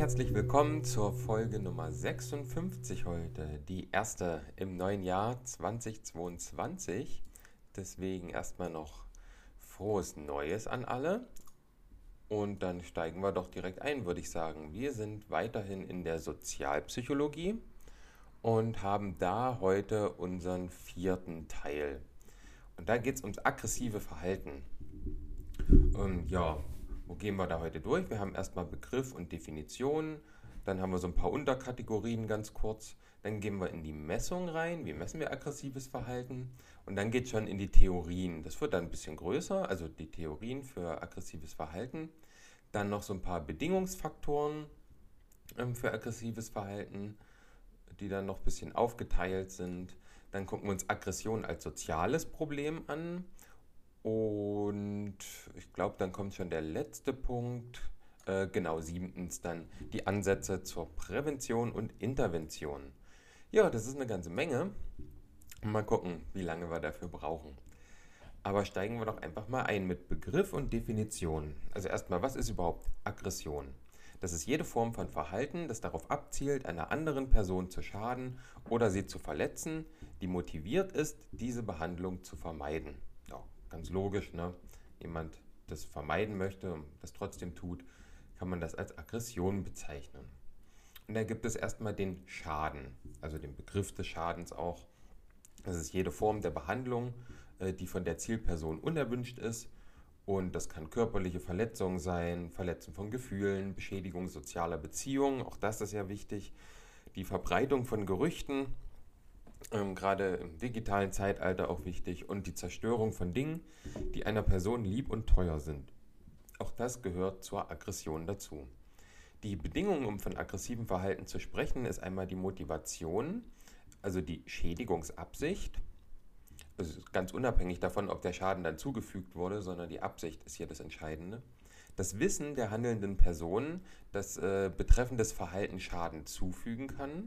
herzlich willkommen zur Folge Nummer 56 heute, die erste im neuen Jahr 2022. Deswegen erstmal noch frohes Neues an alle und dann steigen wir doch direkt ein, würde ich sagen. Wir sind weiterhin in der Sozialpsychologie und haben da heute unseren vierten Teil. Und da geht es ums aggressive Verhalten. Ja, wo gehen wir da heute durch? Wir haben erstmal Begriff und Definition, dann haben wir so ein paar Unterkategorien ganz kurz, dann gehen wir in die Messung rein, wie messen wir aggressives Verhalten und dann geht es schon in die Theorien. Das wird dann ein bisschen größer, also die Theorien für aggressives Verhalten. Dann noch so ein paar Bedingungsfaktoren für aggressives Verhalten, die dann noch ein bisschen aufgeteilt sind. Dann gucken wir uns Aggression als soziales Problem an. Und ich glaube, dann kommt schon der letzte Punkt. Genau, siebtens dann die Ansätze zur Prävention und Intervention. Ja, das ist eine ganze Menge. Mal gucken, wie lange wir dafür brauchen. Aber steigen wir doch einfach mal ein mit Begriff und Definition. Also erstmal, was ist überhaupt Aggression? Das ist jede Form von Verhalten, das darauf abzielt, einer anderen Person zu schaden oder sie zu verletzen, die motiviert ist, diese Behandlung zu vermeiden. Ja, ganz logisch, ne? Jemand das vermeiden möchte und das trotzdem tut, kann man das als Aggression bezeichnen. Und da gibt es erstmal den Schaden, also den Begriff des Schadens auch. Das ist jede Form der Behandlung, die von der Zielperson unerwünscht ist. Und das kann körperliche Verletzung sein, Verletzung von Gefühlen, Beschädigung sozialer Beziehungen, auch das ist ja wichtig. Die Verbreitung von Gerüchten, gerade im digitalen Zeitalter auch wichtig. Und die Zerstörung von Dingen, die einer Person lieb und teuer sind. Auch das gehört zur Aggression dazu. Die Bedingungen, um von aggressivem Verhalten zu sprechen, ist einmal die Motivation, also die Schädigungsabsicht. Also ganz unabhängig davon, ob der Schaden dann zugefügt wurde, sondern die Absicht ist hier das Entscheidende. Das Wissen der handelnden Person, dass betreffendes Verhalten Schaden zufügen kann.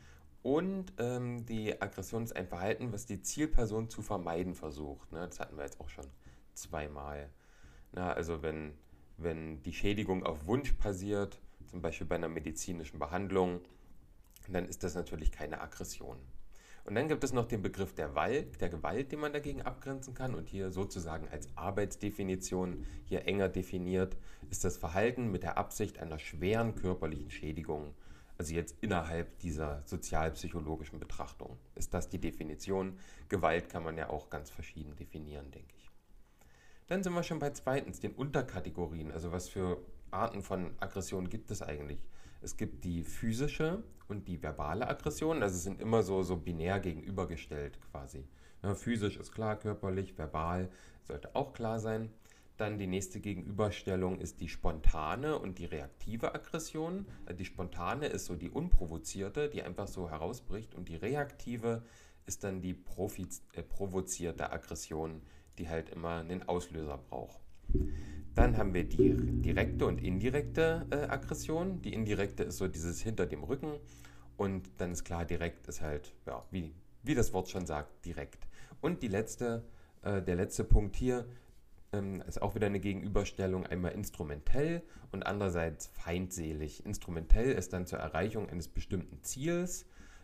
Und die Aggression ist ein Verhalten, was die Zielperson zu vermeiden versucht. Ne? Das hatten wir jetzt auch schon zweimal. Na, also wenn die Schädigung auf Wunsch passiert, zum Beispiel bei einer medizinischen Behandlung, dann ist das natürlich keine Aggression. Und dann gibt es noch den Begriff der Gewalt, den man dagegen abgrenzen kann. Und hier sozusagen als Arbeitsdefinition, hier enger definiert, ist das Verhalten mit der Absicht einer schweren körperlichen Schädigung. Also jetzt innerhalb dieser sozialpsychologischen Betrachtung ist das die Definition. Gewalt kann man ja auch ganz verschieden definieren, denke ich. Dann sind wir schon bei zweitens, den Unterkategorien. Also was für Arten von Aggression gibt es eigentlich? Es gibt die physische und die verbale Aggression. Also es sind immer so binär gegenübergestellt quasi. Ja, physisch ist klar, körperlich, verbal sollte auch klar sein. Dann die nächste Gegenüberstellung ist die spontane und die reaktive Aggression. Die spontane ist so die unprovozierte, die einfach so herausbricht. Und die reaktive ist dann die provozierte Aggression, die halt immer einen Auslöser braucht. Dann haben wir die direkte und indirekte Aggression. Die indirekte ist so dieses hinter dem Rücken. Und dann ist klar, direkt ist halt, ja, wie das Wort schon sagt, direkt. Und der letzte Punkt hier ist auch wieder eine Gegenüberstellung, einmal instrumentell und andererseits feindselig. Instrumentell ist dann zur Erreichung eines bestimmten Ziels.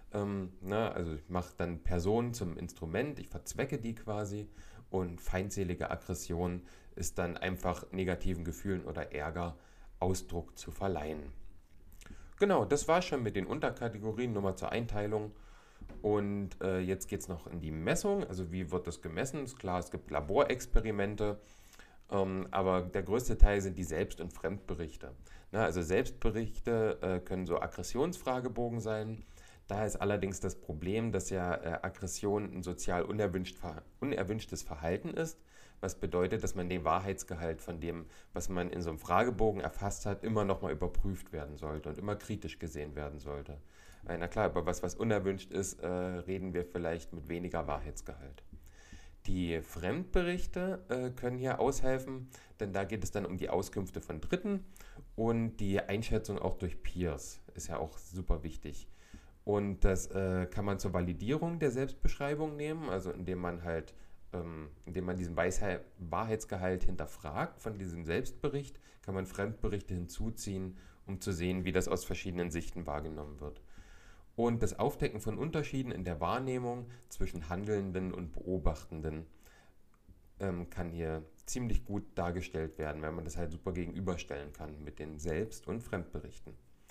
Also ich mache dann Personen zum Instrument, ich verzwecke die quasi. Und feindselige Aggression ist dann einfach negativen Gefühlen oder Ärger Ausdruck zu verleihen. Genau, das war schon mit den Unterkategorien, nur mal zur Einteilung. Und jetzt geht es noch in die Messung, also wie wird das gemessen? Ist klar, es gibt Laborexperimente, aber der größte Teil sind die Selbst- und Fremdberichte. Also Selbstberichte können so Aggressionsfragebogen sein. Da ist allerdings das Problem, dass ja Aggression ein sozial unerwünschtes Verhalten ist, was bedeutet, dass man den Wahrheitsgehalt von dem, was man in so einem Fragebogen erfasst hat, immer nochmal überprüft werden sollte und immer kritisch gesehen werden sollte. Na klar, über was unerwünscht ist, reden wir vielleicht mit weniger Wahrheitsgehalt. Die Fremdberichte können hier aushelfen, denn da geht es dann um die Auskünfte von Dritten und die Einschätzung auch durch Peers, ist ja auch super wichtig. Und das kann man zur Validierung der Selbstbeschreibung nehmen, also indem man diesen Wahrheitsgehalt hinterfragt von diesem Selbstbericht, kann man Fremdberichte hinzuziehen um zu sehen, wie das aus verschiedenen Sichten wahrgenommen wird. Und das Aufdecken von Unterschieden in der Wahrnehmung zwischen Handelnden und Beobachtenden kann hier ziemlich gut dargestellt werden, weil man das halt super gegenüberstellen kann mit den Selbst- und Fremdberichten.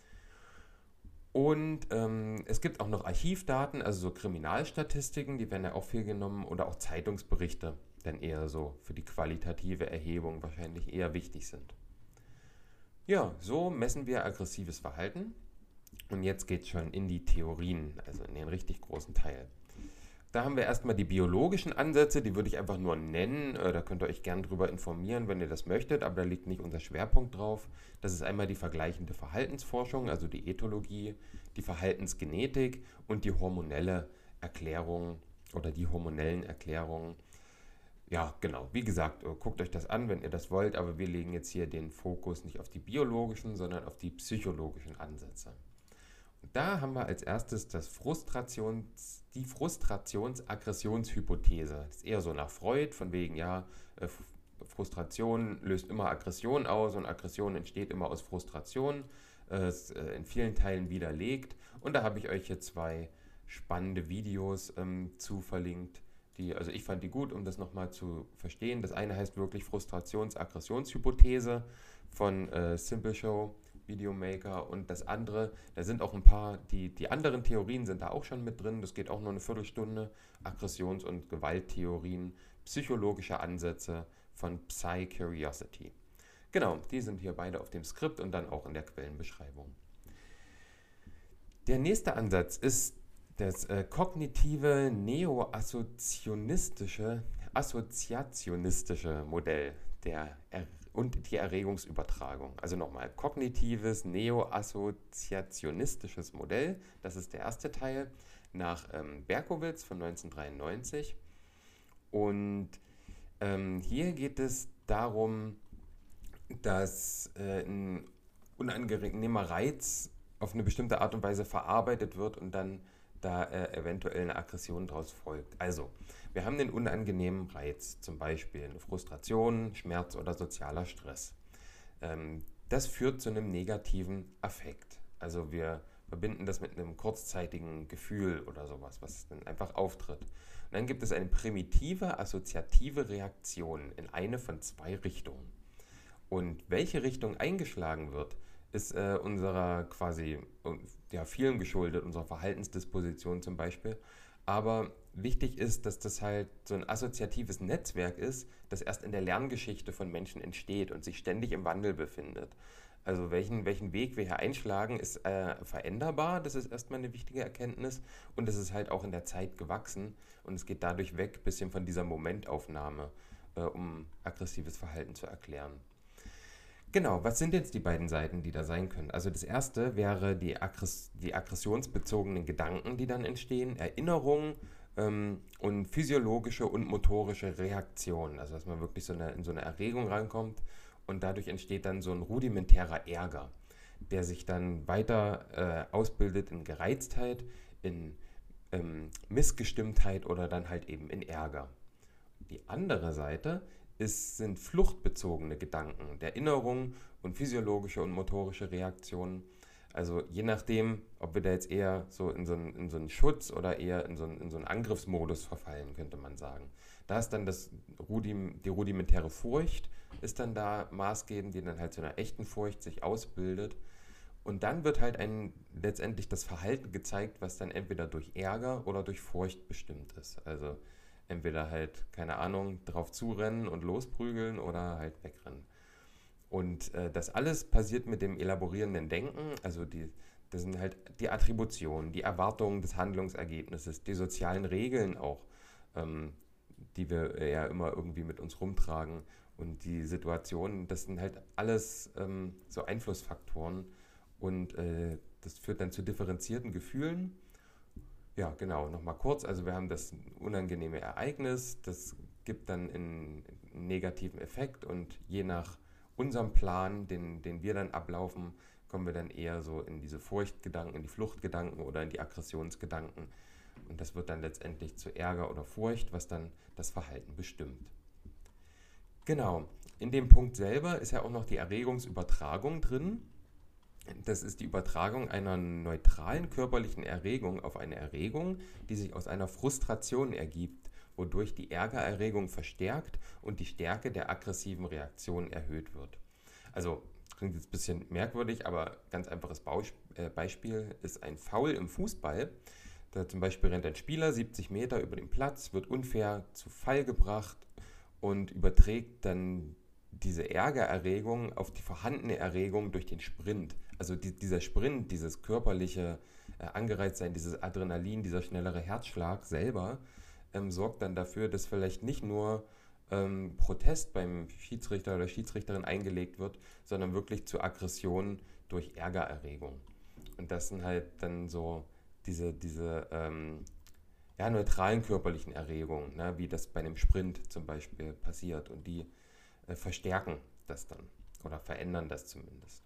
Und es gibt auch noch Archivdaten, also so Kriminalstatistiken, die werden ja auch viel genommen, oder auch Zeitungsberichte, dann eher so für die qualitative Erhebung wahrscheinlich eher wichtig sind. Ja, so messen wir aggressives Verhalten. Und jetzt geht es schon in die Theorien, also in den richtig großen Teil. Da haben wir erstmal die biologischen Ansätze, die würde ich einfach nur nennen. Da könnt ihr euch gern drüber informieren, wenn ihr das möchtet, aber da liegt nicht unser Schwerpunkt drauf. Das ist einmal die vergleichende Verhaltensforschung, also die Ethologie, die Verhaltensgenetik und die hormonelle Erklärung oder die hormonellen Erklärungen. Ja, genau. Wie gesagt, guckt euch das an, wenn ihr das wollt, aber wir legen jetzt hier den Fokus nicht auf die biologischen, sondern auf die psychologischen Ansätze. Da haben wir als erstes die Frustrations-Aggressionshypothese. Das ist eher so nach Freud, von wegen, ja, Frustration löst immer Aggression aus und Aggression entsteht immer aus Frustration. Ist in vielen Teilen widerlegt. Und da habe ich euch hier zwei spannende Videos zu verlinkt. Also ich fand die gut, um das nochmal zu verstehen. Das eine heißt wirklich Frustrations-Aggressionshypothese von Simple Show Videomaker, und das andere, da sind auch ein paar, die anderen Theorien sind da auch schon mit drin, das geht auch nur eine Viertelstunde, Aggressions- und Gewalttheorien, psychologische Ansätze von Psy-Curiosity. Genau, die sind hier beide auf dem Skript und dann auch in der Quellenbeschreibung. Der nächste Ansatz ist das kognitive assoziationistische Modell und die Erregungsübertragung. Also nochmal, kognitives neo-assoziationistisches Modell, das ist der erste Teil, nach Berkowitz von 1993. Und hier geht es darum, dass ein unangenehmer Reiz auf eine bestimmte Art und Weise verarbeitet wird und dann da eventuell eine Aggression daraus folgt. Also, wir haben den unangenehmen Reiz, zum Beispiel eine Frustration, Schmerz oder sozialer Stress. Das führt zu einem negativen Affekt. Also wir verbinden das mit einem kurzzeitigen Gefühl oder sowas, was dann einfach auftritt. Und dann gibt es eine primitive assoziative Reaktion in eine von zwei Richtungen. Und welche Richtung eingeschlagen wird, ist unserer quasi, ja, vielen geschuldet, unserer Verhaltensdisposition zum Beispiel. Aber wichtig ist, dass das halt so ein assoziatives Netzwerk ist, das erst in der Lerngeschichte von Menschen entsteht und sich ständig im Wandel befindet. Also welchen Weg wir hier einschlagen, ist veränderbar, das ist erstmal eine wichtige Erkenntnis, und es ist halt auch in der Zeit gewachsen und es geht dadurch weg, ein bisschen von dieser Momentaufnahme, um aggressives Verhalten zu erklären. Genau, was sind jetzt die beiden Seiten, die da sein können? Also das erste wäre die aggressionsbezogenen Gedanken, die dann entstehen, Erinnerungen und physiologische und motorische Reaktionen. Also dass man wirklich in so eine Erregung reinkommt und dadurch entsteht dann so ein rudimentärer Ärger, der sich dann weiter ausbildet in Gereiztheit, in Missgestimmtheit oder dann halt eben in Ärger. Die andere Seite sind fluchtbezogene Gedanken, der Erinnerung und physiologische und motorische Reaktionen. Also je nachdem, ob wir da jetzt eher so in so einen Schutz oder eher in so einen Angriffsmodus verfallen, könnte man sagen. Da ist dann die rudimentäre Furcht ist dann da maßgebend, die dann halt zu einer echten Furcht sich ausbildet. Und dann wird halt letztendlich das Verhalten gezeigt, was dann entweder durch Ärger oder durch Furcht bestimmt ist. Also entweder halt, keine Ahnung, drauf zurennen und losprügeln oder halt wegrennen. Und das alles passiert mit dem elaborierenden Denken, also das sind halt die Attributionen, die Erwartungen des Handlungsergebnisses, die sozialen Regeln auch, die wir ja immer irgendwie mit uns rumtragen, und die Situationen, das sind halt alles so Einflussfaktoren, und das führt dann zu differenzierten Gefühlen. Ja, genau, nochmal kurz, also wir haben das unangenehme Ereignis, das gibt dann einen negativen Effekt, und je nach unserem Plan, den wir dann ablaufen, kommen wir dann eher so in diese Furchtgedanken, in die Fluchtgedanken oder in die Aggressionsgedanken, und das wird dann letztendlich zu Ärger oder Furcht, was dann das Verhalten bestimmt. Genau, in dem Punkt selber ist ja auch noch die Erregungsübertragung drin. Das ist die Übertragung einer neutralen körperlichen Erregung auf eine Erregung, die sich aus einer Frustration ergibt, wodurch die Ärgererregung verstärkt und die Stärke der aggressiven Reaktion erhöht wird. Also klingt jetzt ein bisschen merkwürdig, aber ganz einfaches Beispiel ist ein Foul im Fußball. Da zum Beispiel rennt ein Spieler 70 Meter über den Platz, wird unfair zu Fall gebracht und überträgt dann diese Ärgererregung auf die vorhandene Erregung durch den Sprint. Also dieser Sprint, dieses körperliche Angereiztsein, dieses Adrenalin, dieser schnellere Herzschlag selber sorgt dann dafür, dass vielleicht nicht nur Protest beim Schiedsrichter oder Schiedsrichterin eingelegt wird, sondern wirklich zu Aggression durch Ärgererregung. Und das sind halt dann so diese ja, neutralen körperlichen Erregungen, ne, wie das bei einem Sprint zum Beispiel passiert. Und die verstärken das dann oder verändern das zumindest.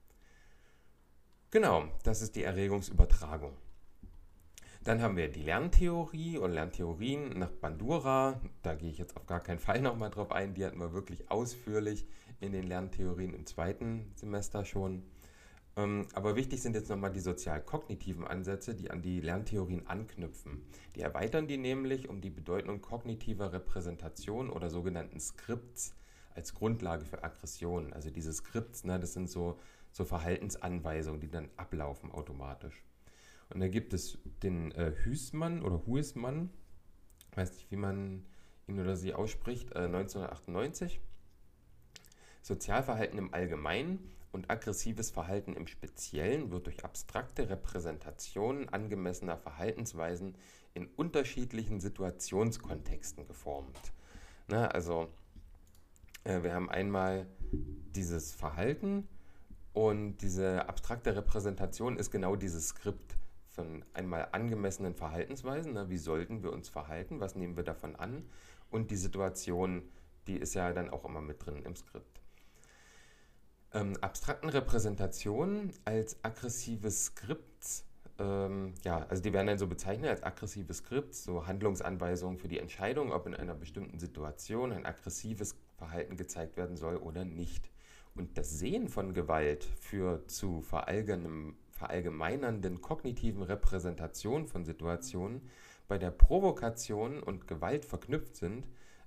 Genau, das ist die Erregungsübertragung. Dann haben wir die Lerntheorie oder Lerntheorien nach Bandura. Da gehe ich jetzt auf gar keinen Fall nochmal drauf ein. Die hatten wir wirklich ausführlich in den Lerntheorien im zweiten Semester schon. Aber wichtig sind jetzt nochmal die sozial-kognitiven Ansätze, die an die Lerntheorien anknüpfen. Die erweitern die nämlich um die Bedeutung kognitiver Repräsentation oder sogenannten Skripts als Grundlage für Aggressionen. Also diese Skripts, ne, das sind so Verhaltensanweisungen, die dann ablaufen automatisch. Und da gibt es den Huisman oder Huisman, weiß nicht, wie man ihn oder sie ausspricht, 1998. Sozialverhalten im Allgemeinen und aggressives Verhalten im Speziellen wird durch abstrakte Repräsentationen angemessener Verhaltensweisen in unterschiedlichen Situationskontexten geformt. Na, also wir haben einmal dieses Verhalten und diese abstrakte Repräsentation ist genau dieses Skript von einmal angemessenen Verhaltensweisen. Ne? Wie sollten wir uns verhalten? Was nehmen wir davon an? Und die Situation, die ist ja dann auch immer mit drin im Skript. Abstrakten Repräsentationen als aggressive Skripts, ja, also die werden dann so bezeichnet als aggressive Skripts, so Handlungsanweisungen für die Entscheidung, ob in einer bestimmten Situation ein aggressives Verhalten gezeigt werden soll oder nicht. Und das Sehen von Gewalt führt zu verallgemeinernden kognitiven Repräsentationen von Situationen, bei der Provokation und Gewalt verknüpft sind,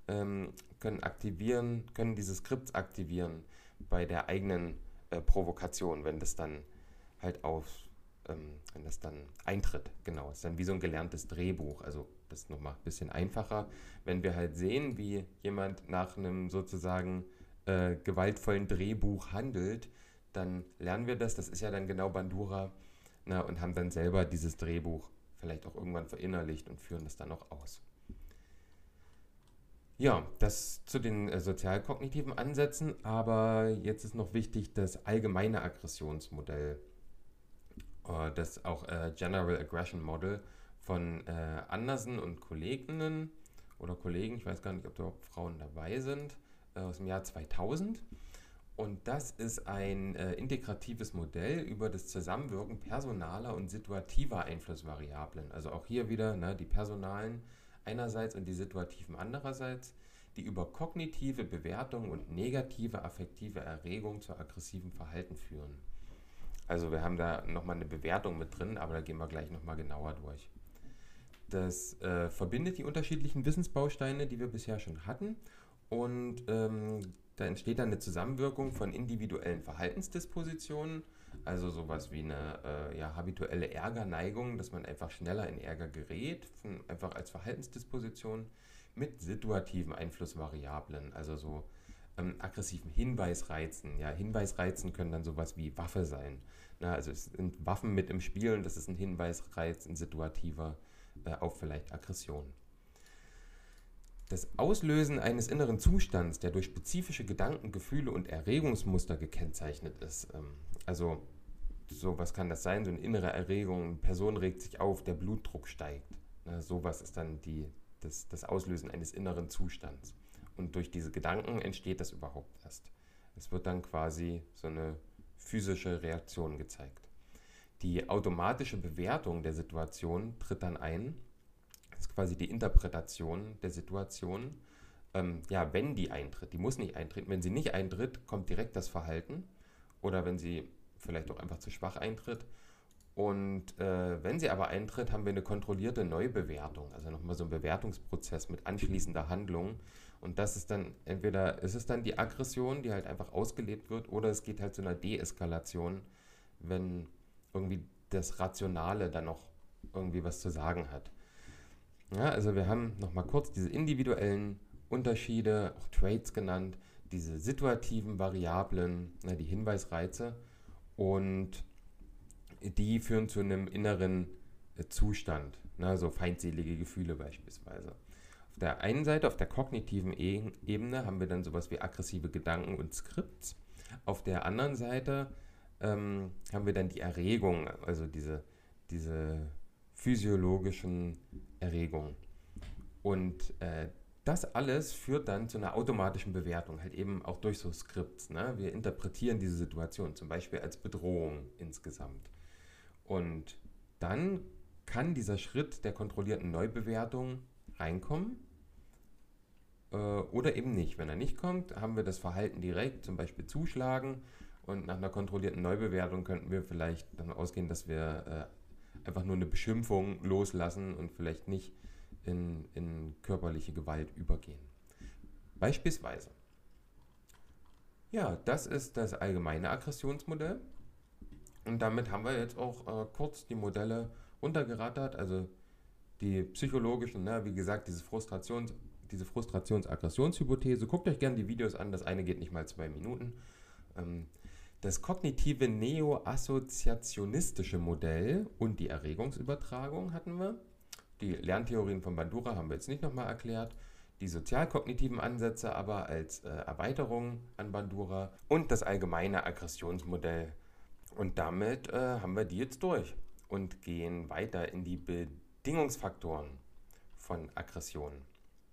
können diese Skripts aktivieren bei der eigenen Provokation, wenn das dann halt wenn das dann eintritt. Genau, es ist dann wie so ein gelerntes Drehbuch. Also das ist nochmal ein bisschen einfacher, wenn wir halt sehen, wie jemand nach einem sozusagen gewaltvollen Drehbuch handelt, dann lernen wir das. Das ist ja dann genau Bandura, na, und haben dann selber dieses Drehbuch vielleicht auch irgendwann verinnerlicht und führen das dann auch aus. Ja, das zu den sozialkognitiven Ansätzen, aber jetzt ist noch wichtig das allgemeine Aggressionsmodell, das auch General Aggression Model von Andersen und Kolleginnen oder Kollegen, ich weiß gar nicht, ob da überhaupt Frauen dabei sind, aus dem Jahr 2000. Und das ist ein integratives Modell über das Zusammenwirken personaler und situativer Einflussvariablen. Also auch hier wieder die personalen einerseits und die situativen andererseits, die über kognitive Bewertung und negative affektive Erregung zu aggressivem Verhalten führen. Also wir haben da nochmal eine Bewertung mit drin, aber da gehen wir gleich nochmal genauer durch. Das verbindet die unterschiedlichen Wissensbausteine, die wir bisher schon hatten, und da entsteht dann eine Zusammenwirkung von individuellen Verhaltensdispositionen, also sowas wie eine habituelle Ärgerneigung, dass man einfach schneller in Ärger gerät, einfach als Verhaltensdisposition, mit situativen Einflussvariablen, also so aggressiven Hinweisreizen. Ja, Hinweisreizen können dann sowas wie Waffe sein. Na, also es sind Waffen mit im Spiel und das ist ein Hinweisreiz, ein situativer auf vielleicht Aggression. Das Auslösen eines inneren Zustands, der durch spezifische Gedanken, Gefühle und Erregungsmuster gekennzeichnet ist. Also so was kann das sein, so eine innere Erregung, eine Person regt sich auf, der Blutdruck steigt. Sowas ist dann das Auslösen eines inneren Zustands. Und durch diese Gedanken entsteht das überhaupt erst. Es wird dann quasi so eine physische Reaktion gezeigt. Die automatische Bewertung der Situation tritt dann ein. Das ist quasi die Interpretation der Situation. Wenn die eintritt, die muss nicht eintreten. Wenn sie nicht eintritt, kommt direkt das Verhalten. Oder wenn sie vielleicht auch einfach zu schwach eintritt. Und wenn sie aber eintritt, haben wir eine kontrollierte Neubewertung, also nochmal so ein Bewertungsprozess mit anschließender Handlung. Und das ist dann, entweder ist es dann die Aggression, die halt einfach ausgelebt wird, oder es geht halt zu einer Deeskalation, wenn irgendwie das Rationale dann noch irgendwie was zu sagen hat. Ja, also wir haben nochmal kurz diese individuellen Unterschiede, auch Traits genannt, diese situativen Variablen, die Hinweisreize, und die führen zu einem inneren Zustand, so feindselige Gefühle beispielsweise. Auf der einen Seite, auf der kognitiven Ebene, haben wir dann sowas wie aggressive Gedanken und Skripts. Auf der anderen Seite haben wir dann die Erregung, also diese physiologischen Erregungen. Und das alles führt dann zu einer automatischen Bewertung, halt eben auch durch so Skripts. Ne? Wir interpretieren diese Situation zum Beispiel als Bedrohung insgesamt. Und dann kann dieser Schritt der kontrollierten Neubewertung reinkommen oder eben nicht. Wenn er nicht kommt, haben wir das Verhalten direkt, zum Beispiel zuschlagen, und nach einer kontrollierten Neubewertung könnten wir vielleicht davon ausgehen, dass wir einfach nur eine Beschimpfung loslassen und vielleicht nicht in körperliche Gewalt übergehen. Beispielsweise. Ja, das ist das allgemeine Aggressionsmodell. Und damit haben wir jetzt auch kurz die Modelle runtergerattert, also die psychologischen, wie gesagt, diese Frustrations-Aggressionshypothese. Guckt euch gerne die Videos an, das eine geht nicht mal 2 Minuten. Das kognitive neo-assoziationistische Modell und die Erregungsübertragung hatten wir. Die Lerntheorien von Bandura haben wir jetzt nicht nochmal erklärt. Die sozialkognitiven Ansätze aber als Erweiterung an Bandura und das allgemeine Aggressionsmodell. Und damit haben wir die jetzt durch und gehen weiter in die Bedingungsfaktoren von Aggressionen.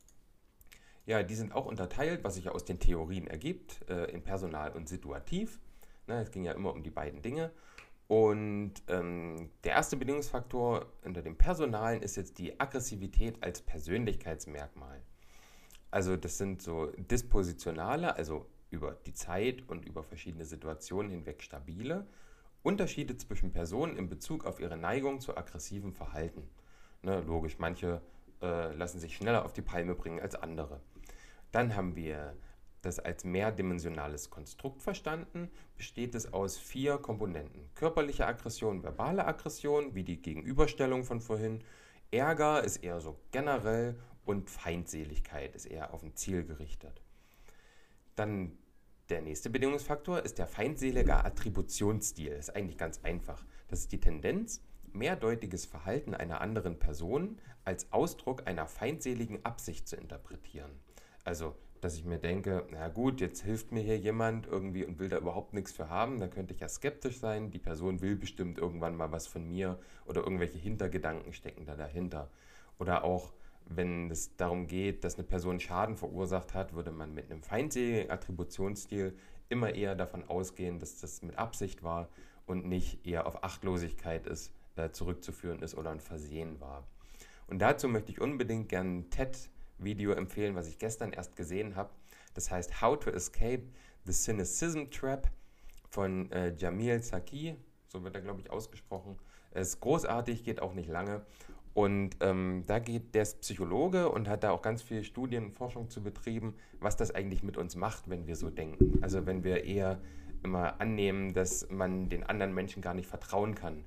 Ja, die sind auch unterteilt, was sich aus den Theorien ergibt, in personal und situativ. Es ging ja immer um die beiden Dinge. Und der erste Bedingungsfaktor unter dem Personalen ist jetzt die Aggressivität als Persönlichkeitsmerkmal. Also das sind so dispositionale, also über die Zeit und über verschiedene Situationen hinweg stabile Unterschiede zwischen Personen in Bezug auf ihre Neigung zu aggressivem Verhalten. Logisch, manche lassen sich schneller auf die Palme bringen als andere. Dann haben wir das als mehrdimensionales Konstrukt verstanden, besteht es aus 4 Komponenten. Körperliche Aggression, verbale Aggression, wie die Gegenüberstellung von vorhin. Ärger ist eher so generell und Feindseligkeit ist eher auf ein Ziel gerichtet. Dann der nächste Bedingungsfaktor ist der feindselige Attributionsstil. Das ist eigentlich ganz einfach. Das ist die Tendenz, mehrdeutiges Verhalten einer anderen Person als Ausdruck einer feindseligen Absicht zu interpretieren. Also, dass ich mir denke, na gut, jetzt hilft mir hier jemand irgendwie und will da überhaupt nichts für haben, da könnte ich ja skeptisch sein, die Person will bestimmt irgendwann mal was von mir oder irgendwelche Hintergedanken stecken da dahinter. Oder auch, wenn es darum geht, dass eine Person Schaden verursacht hat, würde man mit einem feindseligen Attributionsstil immer eher davon ausgehen, dass das mit Absicht war und nicht eher auf Achtlosigkeit zurückzuführen ist oder ein Versehen war. Und dazu möchte ich unbedingt gerne ein TED-Video empfehlen, was ich gestern erst gesehen habe. Das heißt How to Escape the Cynicism Trap von Jamil Saki, so wird er, glaube ich, ausgesprochen. Es ist großartig, geht auch nicht lange. Und der ist Psychologe und hat da auch ganz viel Studien und Forschung zu betrieben, was das eigentlich mit uns macht, wenn wir so denken. Also wenn wir eher immer annehmen, dass man den anderen Menschen gar nicht vertrauen kann.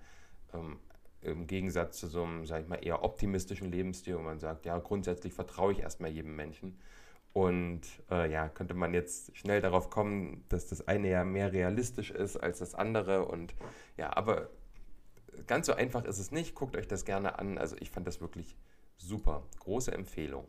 Im Gegensatz zu so einem, sag ich mal, eher optimistischen Lebensstil, wo man sagt, ja, grundsätzlich vertraue ich erstmal jedem Menschen. Und könnte man jetzt schnell darauf kommen, dass das eine ja mehr realistisch ist als das andere. Und ja, aber ganz so einfach ist es nicht. Guckt euch das gerne an. Also ich fand das wirklich super. Große Empfehlung.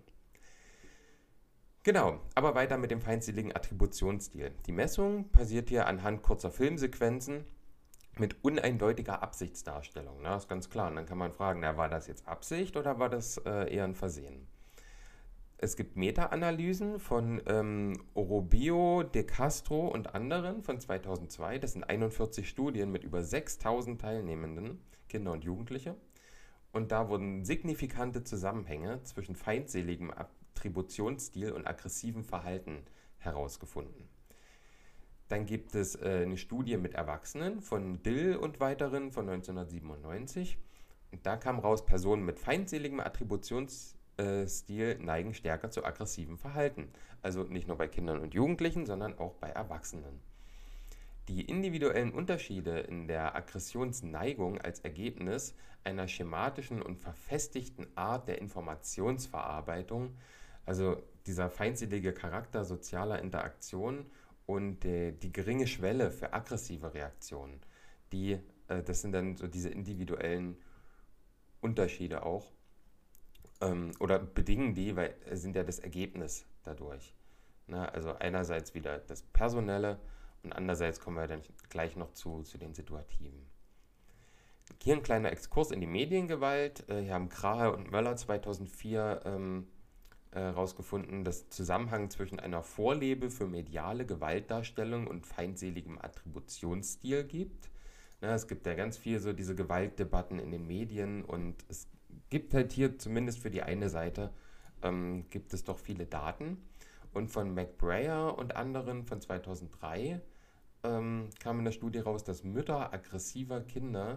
Genau, aber weiter mit dem feindseligen Attributionsstil. Die Messung passiert hier anhand kurzer Filmsequenzen mit uneindeutiger Absichtsdarstellung. Na, ist ganz klar. Und dann kann man fragen, war das jetzt Absicht oder war das eher ein Versehen? Es gibt Meta-Analysen von Orobio, De Castro und anderen von 2002. Das sind 41 Studien mit über 6.000 Teilnehmenden, Kinder und Jugendliche. Und da wurden signifikante Zusammenhänge zwischen feindseligem Attributionsstil und aggressivem Verhalten herausgefunden. Dann gibt es eine Studie mit Erwachsenen von Dill und weiteren von 1997. Und da kam raus, Personen mit feindseligem Attributionsstil neigen stärker zu aggressivem Verhalten. Also nicht nur bei Kindern und Jugendlichen, sondern auch bei Erwachsenen. Die individuellen Unterschiede in der Aggressionsneigung als Ergebnis einer schematischen und verfestigten Art der Informationsverarbeitung, also dieser feindselige Charakter sozialer Interaktion und die geringe Schwelle für aggressive Reaktionen, das sind dann so diese individuellen Unterschiede auch, oder bedingen die, weil sind ja das Ergebnis dadurch. Na, also einerseits wieder das Personelle und andererseits kommen wir dann gleich noch zu den Situativen. Hier ein kleiner Exkurs in die Mediengewalt. Hier haben Krahe und Möller 2004 herausgefunden, dass Zusammenhang zwischen einer Vorliebe für mediale Gewaltdarstellung und feindseligem Attributionsstil gibt. Ja, es gibt ja ganz viel so diese Gewaltdebatten in den Medien und es gibt halt hier zumindest für die eine Seite gibt es doch viele Daten. Und von McBrayer und anderen von 2003 kam in der Studie raus, dass Mütter aggressiver Kinder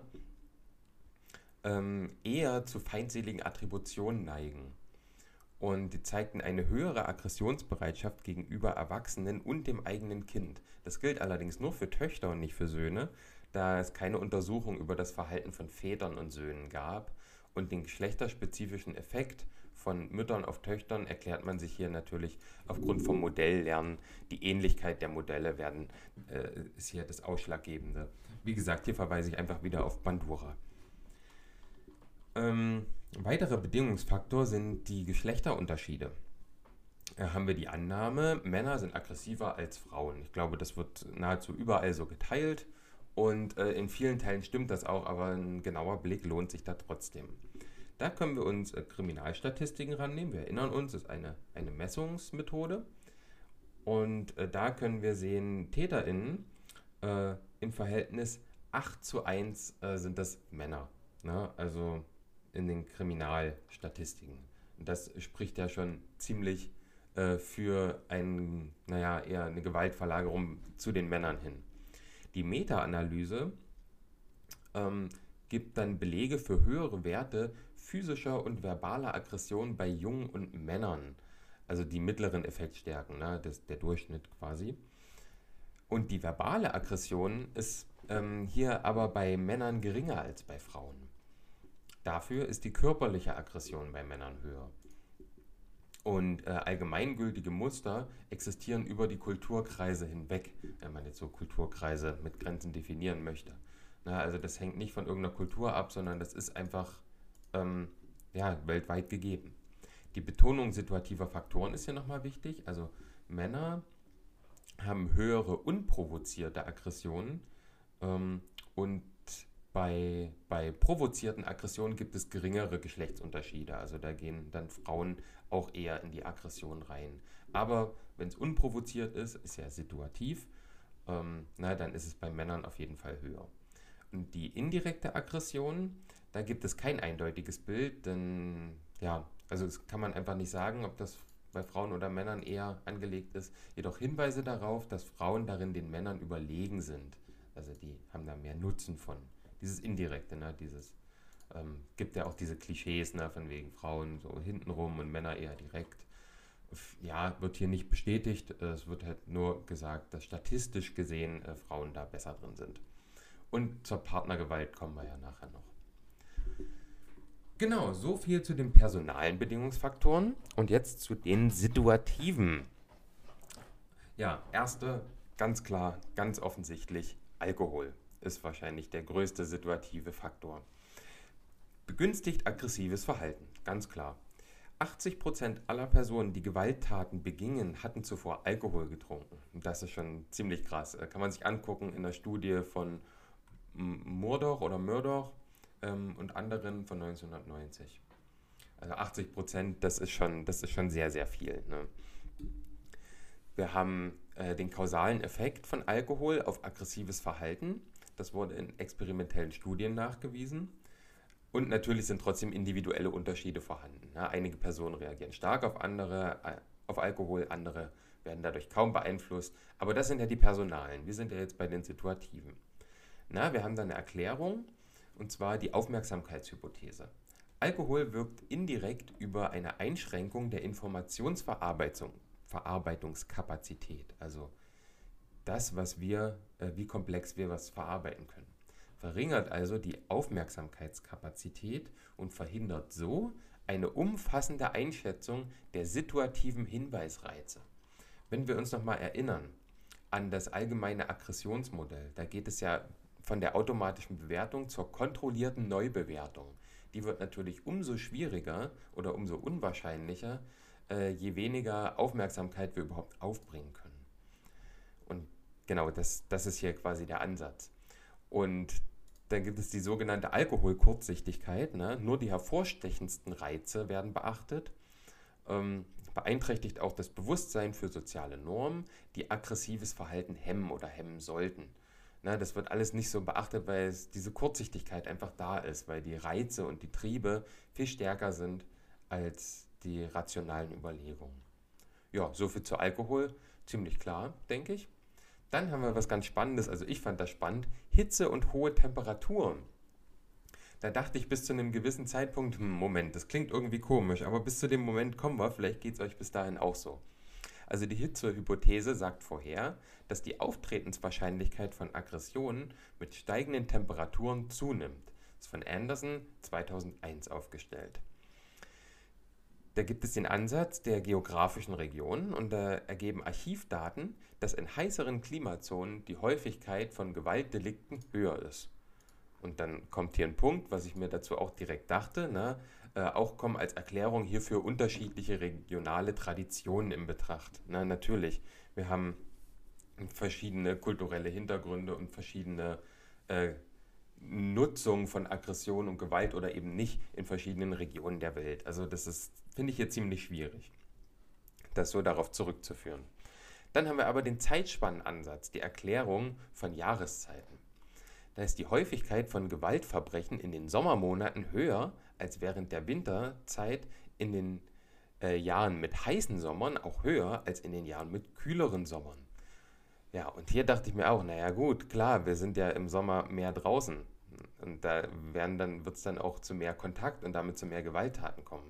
eher zu feindseligen Attributionen neigen. Und die zeigten eine höhere Aggressionsbereitschaft gegenüber Erwachsenen und dem eigenen Kind. Das gilt allerdings nur für Töchter und nicht für Söhne, da es keine Untersuchung über das Verhalten von Vätern und Söhnen gab. Und den geschlechterspezifischen Effekt von Müttern auf Töchtern erklärt man sich hier natürlich aufgrund vom Modelllernen. Die Ähnlichkeit der Modelle ist hier das Ausschlaggebende. Wie gesagt, hier verweise ich einfach wieder auf Bandura. Weitere Bedingungsfaktor sind die Geschlechterunterschiede. Haben wir die Annahme, Männer sind aggressiver als Frauen. Ich glaube, das wird nahezu überall so geteilt und in vielen Teilen stimmt das auch, aber ein genauer Blick lohnt sich da trotzdem. Da können wir uns Kriminalstatistiken rannehmen. Wir erinnern uns, das ist eine Messungsmethode und da können wir sehen, TäterInnen im Verhältnis 8:1 sind das Männer. Ne? Also in den Kriminalstatistiken. Das spricht ja schon ziemlich für eher eine Gewaltverlagerung zu den Männern hin. Die Meta-Analyse gibt dann Belege für höhere Werte physischer und verbaler Aggression bei Jungen und Männern. Also die mittleren Effektstärken, ne, der Durchschnitt quasi. Und die verbale Aggression ist hier aber bei Männern geringer als bei Frauen. Dafür ist die körperliche Aggression bei Männern höher. Und allgemeingültige Muster existieren über die Kulturkreise hinweg, wenn man jetzt so Kulturkreise mit Grenzen definieren möchte. Na, also das hängt nicht von irgendeiner Kultur ab, sondern das ist einfach weltweit gegeben. Die Betonung situativer Faktoren ist hier nochmal wichtig. Also Männer haben höhere unprovozierte Aggressionen und bei provozierten Aggressionen gibt es geringere Geschlechtsunterschiede. Also da gehen dann Frauen auch eher in die Aggression rein. Aber wenn es unprovoziert ist ja situativ, dann ist es bei Männern auf jeden Fall höher. Und die indirekte Aggression, da gibt es kein eindeutiges Bild, denn also das kann man einfach nicht sagen, ob das bei Frauen oder Männern eher angelegt ist. Jedoch Hinweise darauf, dass Frauen darin den Männern überlegen sind. Also die haben da mehr Nutzen von. Dieses Indirekte, ne, gibt ja auch diese Klischees, ne, von wegen Frauen so hintenrum und Männer eher direkt. Ja, wird hier nicht bestätigt. Es wird halt nur gesagt, dass statistisch gesehen Frauen da besser drin sind. Und zur Partnergewalt kommen wir ja nachher noch. Genau, so viel zu den personalen Bedingungsfaktoren und jetzt zu den situativen. Ja, erste, ganz klar, ganz offensichtlich, Alkohol ist wahrscheinlich der größte situative Faktor. Begünstigt aggressives Verhalten, ganz klar. 80% aller Personen, die Gewalttaten begingen, hatten zuvor Alkohol getrunken. Das ist schon ziemlich krass. Kann man sich angucken in der Studie von Murdoch und anderen von 1990. Also 80%, das ist schon sehr, sehr viel. Ne? Wir haben den kausalen Effekt von Alkohol auf aggressives Verhalten. Das wurde in experimentellen Studien nachgewiesen. Und natürlich sind trotzdem individuelle Unterschiede vorhanden. Ja, einige Personen reagieren stark auf Alkohol, andere werden dadurch kaum beeinflusst. Aber das sind ja die personalen. Wir sind ja jetzt bei den situativen. Na, wir haben da eine Erklärung, und zwar die Aufmerksamkeitshypothese. Alkohol wirkt indirekt über eine Einschränkung der Verarbeitungskapazität, also das, wie komplex wir was verarbeiten können. Verringert also die Aufmerksamkeitskapazität und verhindert so eine umfassende Einschätzung der situativen Hinweisreize. Wenn wir uns nochmal erinnern an das allgemeine Aggressionsmodell, da geht es ja von der automatischen Bewertung zur kontrollierten Neubewertung. Die wird natürlich umso schwieriger oder umso unwahrscheinlicher, je weniger Aufmerksamkeit wir überhaupt aufbringen können. Und genau, das ist hier quasi der Ansatz. Und dann gibt es die sogenannte Alkoholkurzsichtigkeit. Ne? Nur die hervorstechendsten Reize werden beachtet. Beeinträchtigt auch das Bewusstsein für soziale Normen, die aggressives Verhalten hemmen oder hemmen sollten. Na, das wird alles nicht so beachtet, weil diese Kurzsichtigkeit einfach da ist, weil die Reize und die Triebe viel stärker sind als die rationalen Überlegungen. Ja, soviel zu Alkohol, ziemlich klar, denke ich. Dann haben wir was ganz Spannendes, also ich fand das spannend, Hitze und hohe Temperaturen. Da dachte ich bis zu einem gewissen Zeitpunkt, Moment, das klingt irgendwie komisch, aber bis zu dem Moment kommen wir, vielleicht geht es euch bis dahin auch so. Also die Hitzehypothese sagt vorher, dass die Auftretenswahrscheinlichkeit von Aggressionen mit steigenden Temperaturen zunimmt. Das ist von Anderson 2001 aufgestellt. Da gibt es den Ansatz der geografischen Regionen und da ergeben Archivdaten, dass in heißeren Klimazonen die Häufigkeit von Gewaltdelikten höher ist. Und dann kommt hier ein Punkt, was ich mir dazu auch direkt dachte, ne? Auch kommen als Erklärung hierfür unterschiedliche regionale Traditionen in Betracht. Na, natürlich, wir haben verschiedene kulturelle Hintergründe und verschiedene Nutzung von Aggression und Gewalt oder eben nicht in verschiedenen Regionen der Welt. Also das ist, finde ich, hier ziemlich schwierig, das so darauf zurückzuführen. Dann haben wir aber den Zeitspannenansatz, die Erklärung von Jahreszeiten. Da ist die Häufigkeit von Gewaltverbrechen in den Sommermonaten höher als während der Winterzeit, in den Jahren mit heißen Sommern auch höher als in den Jahren mit kühleren Sommern. Ja, und hier dachte ich mir auch, naja gut, klar, wir sind ja im Sommer mehr draußen und da wird es dann auch zu mehr Kontakt und damit zu mehr Gewalttaten kommen.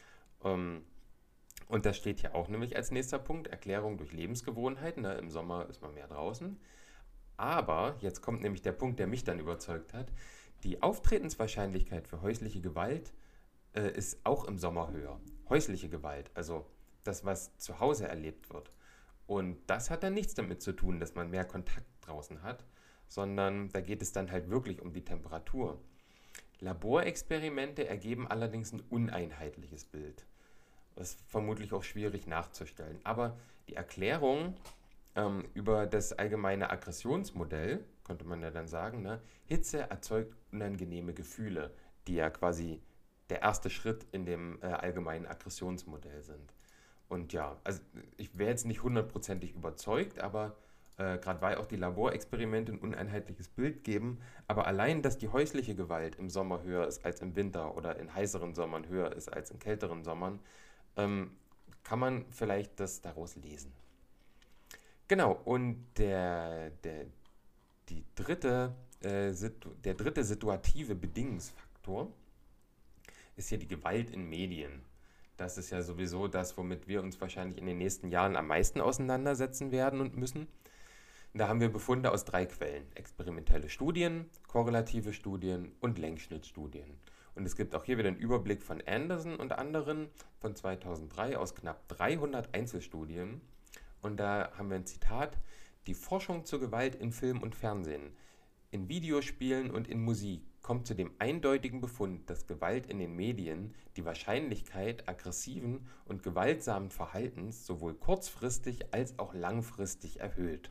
Und das steht hier auch nämlich als nächster Punkt, Erklärung durch Lebensgewohnheiten. Ne? Im Sommer ist man mehr draußen. Aber, jetzt kommt nämlich der Punkt, der mich dann überzeugt hat, die Auftretenswahrscheinlichkeit für häusliche Gewalt ist auch im Sommer höher. Häusliche Gewalt, also das, was zu Hause erlebt wird. Und das hat dann nichts damit zu tun, dass man mehr Kontakt draußen hat, sondern da geht es dann halt wirklich um die Temperatur. Laborexperimente ergeben allerdings ein uneinheitliches Bild. Das ist vermutlich auch schwierig nachzustellen. Aber die Erklärung über das allgemeine Aggressionsmodell, könnte man ja dann sagen, ne? Hitze erzeugt unangenehme Gefühle, die ja quasi der erste Schritt in dem allgemeinen Aggressionsmodell sind. Und ja, also ich wäre jetzt nicht hundertprozentig überzeugt, aber gerade weil auch die Laborexperimente ein uneinheitliches Bild geben, aber allein, dass die häusliche Gewalt im Sommer höher ist als im Winter oder in heißeren Sommern höher ist als in kälteren Sommern, kann man vielleicht das daraus lesen. Genau, und der dritte situative Bedingungsfaktor ist hier die Gewalt in Medien. Das ist ja sowieso das, womit wir uns wahrscheinlich in den nächsten Jahren am meisten auseinandersetzen werden und müssen. Da haben wir Befunde aus 3 Quellen: experimentelle Studien, korrelative Studien und Längsschnittstudien. Und es gibt auch hier wieder einen Überblick von Anderson und anderen von 2003 aus knapp 300 Einzelstudien. Und da haben wir ein Zitat: Die Forschung zur Gewalt in Film und Fernsehen, in Videospielen und in Musik kommt zu dem eindeutigen Befund, dass Gewalt in den Medien die Wahrscheinlichkeit aggressiven und gewaltsamen Verhaltens sowohl kurzfristig als auch langfristig erhöht.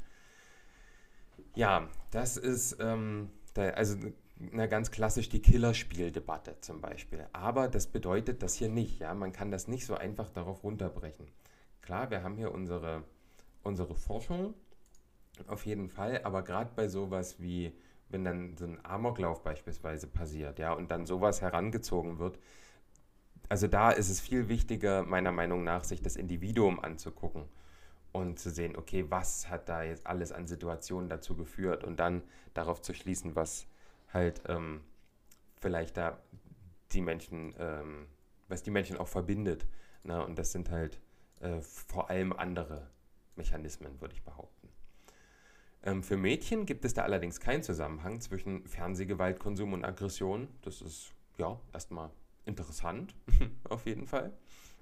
Ja, das ist also ganz klassisch die Killerspieldebatte zum Beispiel. Aber das bedeutet das hier nicht. Ja? Man kann das nicht so einfach darauf runterbrechen. Klar, wir haben hier unsere Forschung auf jeden Fall, aber gerade bei sowas wie, wenn dann so ein Amoklauf beispielsweise passiert, ja, und dann sowas herangezogen wird, also da ist es viel wichtiger, meiner Meinung nach, sich das Individuum anzugucken und zu sehen, okay, was hat da jetzt alles an Situationen dazu geführt und dann darauf zu schließen, was halt vielleicht da die Menschen, was die Menschen auch verbindet. Ne? Und das sind halt vor allem andere Mechanismen, würde ich behaupten. Für Mädchen gibt es da allerdings keinen Zusammenhang zwischen Fernsehgewaltkonsum und Aggression. Das ist ja erstmal interessant, auf jeden Fall.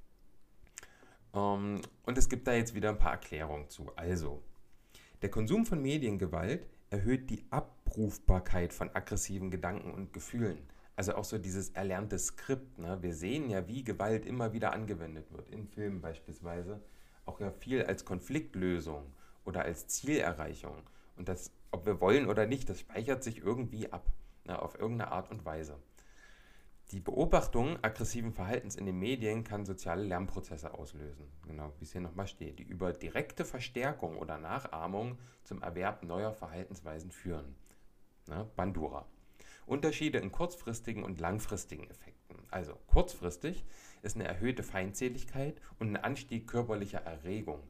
Und es gibt da jetzt wieder ein paar Erklärungen zu. Also, der Konsum von Mediengewalt erhöht die Abrufbarkeit von aggressiven Gedanken und Gefühlen. Also auch so dieses erlernte Skript. Ne? Wir sehen ja, wie Gewalt immer wieder angewendet wird, in Filmen beispielsweise. Auch ja viel als Konfliktlösung oder als Zielerreichung. Und das, ob wir wollen oder nicht, das speichert sich irgendwie ab, ne? Auf irgendeine Art und Weise. Die Beobachtung aggressiven Verhaltens in den Medien kann soziale Lernprozesse auslösen, genau wie es hier nochmal steht, die über direkte Verstärkung oder Nachahmung zum Erwerb neuer Verhaltensweisen führen. Ne? Bandura. Unterschiede in kurzfristigen und langfristigen Effekten. Also kurzfristig ist eine erhöhte Feindseligkeit und ein Anstieg körperlicher Erregung.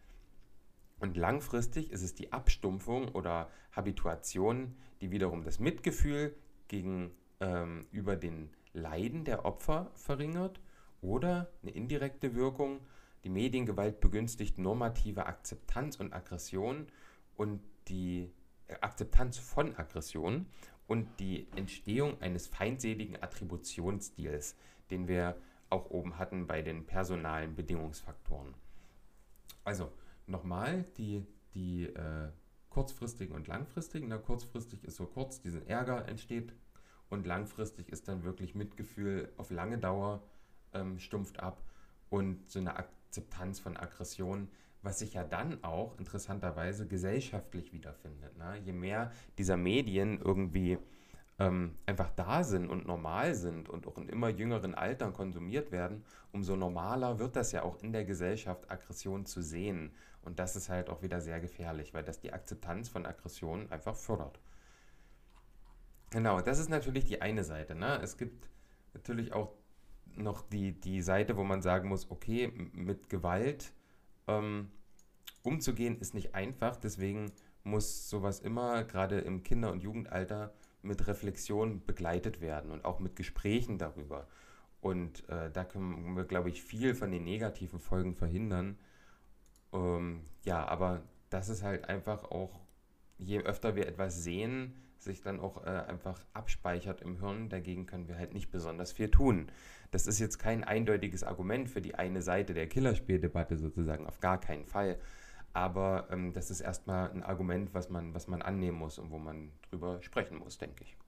Und langfristig ist es die Abstumpfung oder Habituation, die wiederum das Mitgefühl gegenüber den Leiden der Opfer verringert oder eine indirekte Wirkung, die Mediengewalt begünstigt normative Akzeptanz und Aggression und die Akzeptanz von Aggression und die Entstehung eines feindseligen Attributionsstils, den wir auch oben hatten bei den personalen Bedingungsfaktoren. Also nochmal die kurzfristigen und langfristigen. Na, kurzfristig ist so kurz, diesen Ärger entsteht und langfristig ist dann wirklich Mitgefühl auf lange Dauer stumpft ab und so eine Akzeptanz von Aggression, was sich ja dann auch interessanterweise gesellschaftlich wiederfindet. Ne? Je mehr dieser Medien irgendwie einfach da sind und normal sind und auch in immer jüngeren Altern konsumiert werden, umso normaler wird das ja auch in der Gesellschaft, Aggression zu sehen. Und das ist halt auch wieder sehr gefährlich, weil das die Akzeptanz von Aggressionen einfach fördert. Genau, das ist natürlich die eine Seite. Ne? Es gibt natürlich auch noch die Seite, wo man sagen muss, okay, mit Gewalt umzugehen ist nicht einfach, deswegen muss sowas immer, gerade im Kinder- und Jugendalter, mit Reflexion begleitet werden und auch mit Gesprächen darüber. Und da können wir, glaube ich, viel von den negativen Folgen verhindern. Ja, aber das ist halt einfach auch, je öfter wir etwas sehen, sich dann auch einfach abspeichert im Hirn. Dagegen können wir halt nicht besonders viel tun. Das ist jetzt kein eindeutiges Argument für die eine Seite der Killerspieldebatte sozusagen, auf gar keinen Fall. Aber das ist erstmal ein Argument, was man annehmen muss und wo man drüber sprechen muss, denke ich.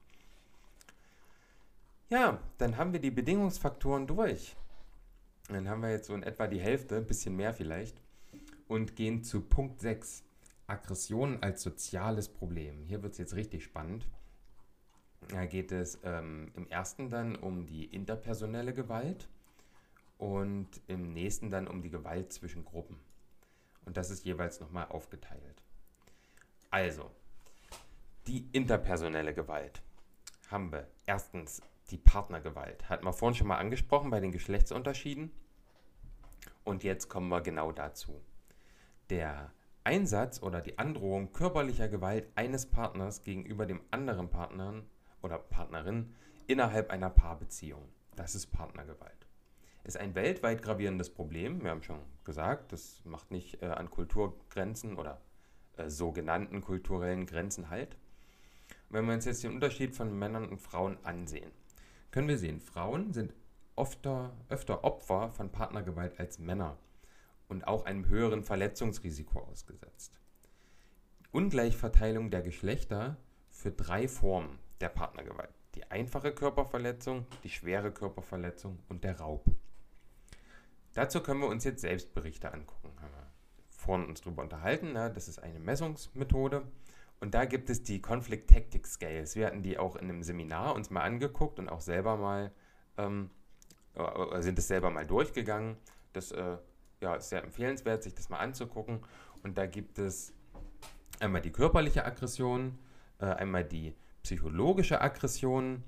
Ja, dann haben wir die Bedingungsfaktoren durch. Dann haben wir jetzt so in etwa die Hälfte, ein bisschen mehr vielleicht, und gehen zu Punkt 6. Aggression als soziales Problem. Hier wird es jetzt richtig spannend. Da geht es im ersten dann um die interpersonelle Gewalt und im nächsten dann um die Gewalt zwischen Gruppen. Und das ist jeweils nochmal aufgeteilt. Also, die interpersonelle Gewalt haben wir erstens die Partnergewalt. Hatten wir vorhin schon mal angesprochen bei den Geschlechtsunterschieden. Und jetzt kommen wir genau dazu. Der Einsatz oder die Androhung körperlicher Gewalt eines Partners gegenüber dem anderen Partner oder Partnerin innerhalb einer Paarbeziehung. Das ist Partnergewalt. Ist ein weltweit gravierendes Problem. Wir haben schon gesagt, das macht nicht an Kulturgrenzen oder sogenannten kulturellen Grenzen halt. Wenn wir uns jetzt den Unterschied von Männern und Frauen ansehen, können wir sehen, Frauen sind öfter Opfer von Partnergewalt als Männer und auch einem höheren Verletzungsrisiko ausgesetzt. Ungleichverteilung der Geschlechter für 3 Formen der Partnergewalt. Die einfache Körperverletzung, die schwere Körperverletzung und der Raub. Dazu können wir uns jetzt Selbstberichte angucken. Haben wir vorhin uns darüber unterhalten. Ne? Das ist eine Messungsmethode. Und da gibt es die Conflict Tactic Scales. Wir hatten die auch in einem Seminar uns mal angeguckt und auch selber mal sind es selber mal durchgegangen. Das ist sehr empfehlenswert, sich das mal anzugucken. Und da gibt es einmal die körperliche Aggression, einmal die psychologische Aggression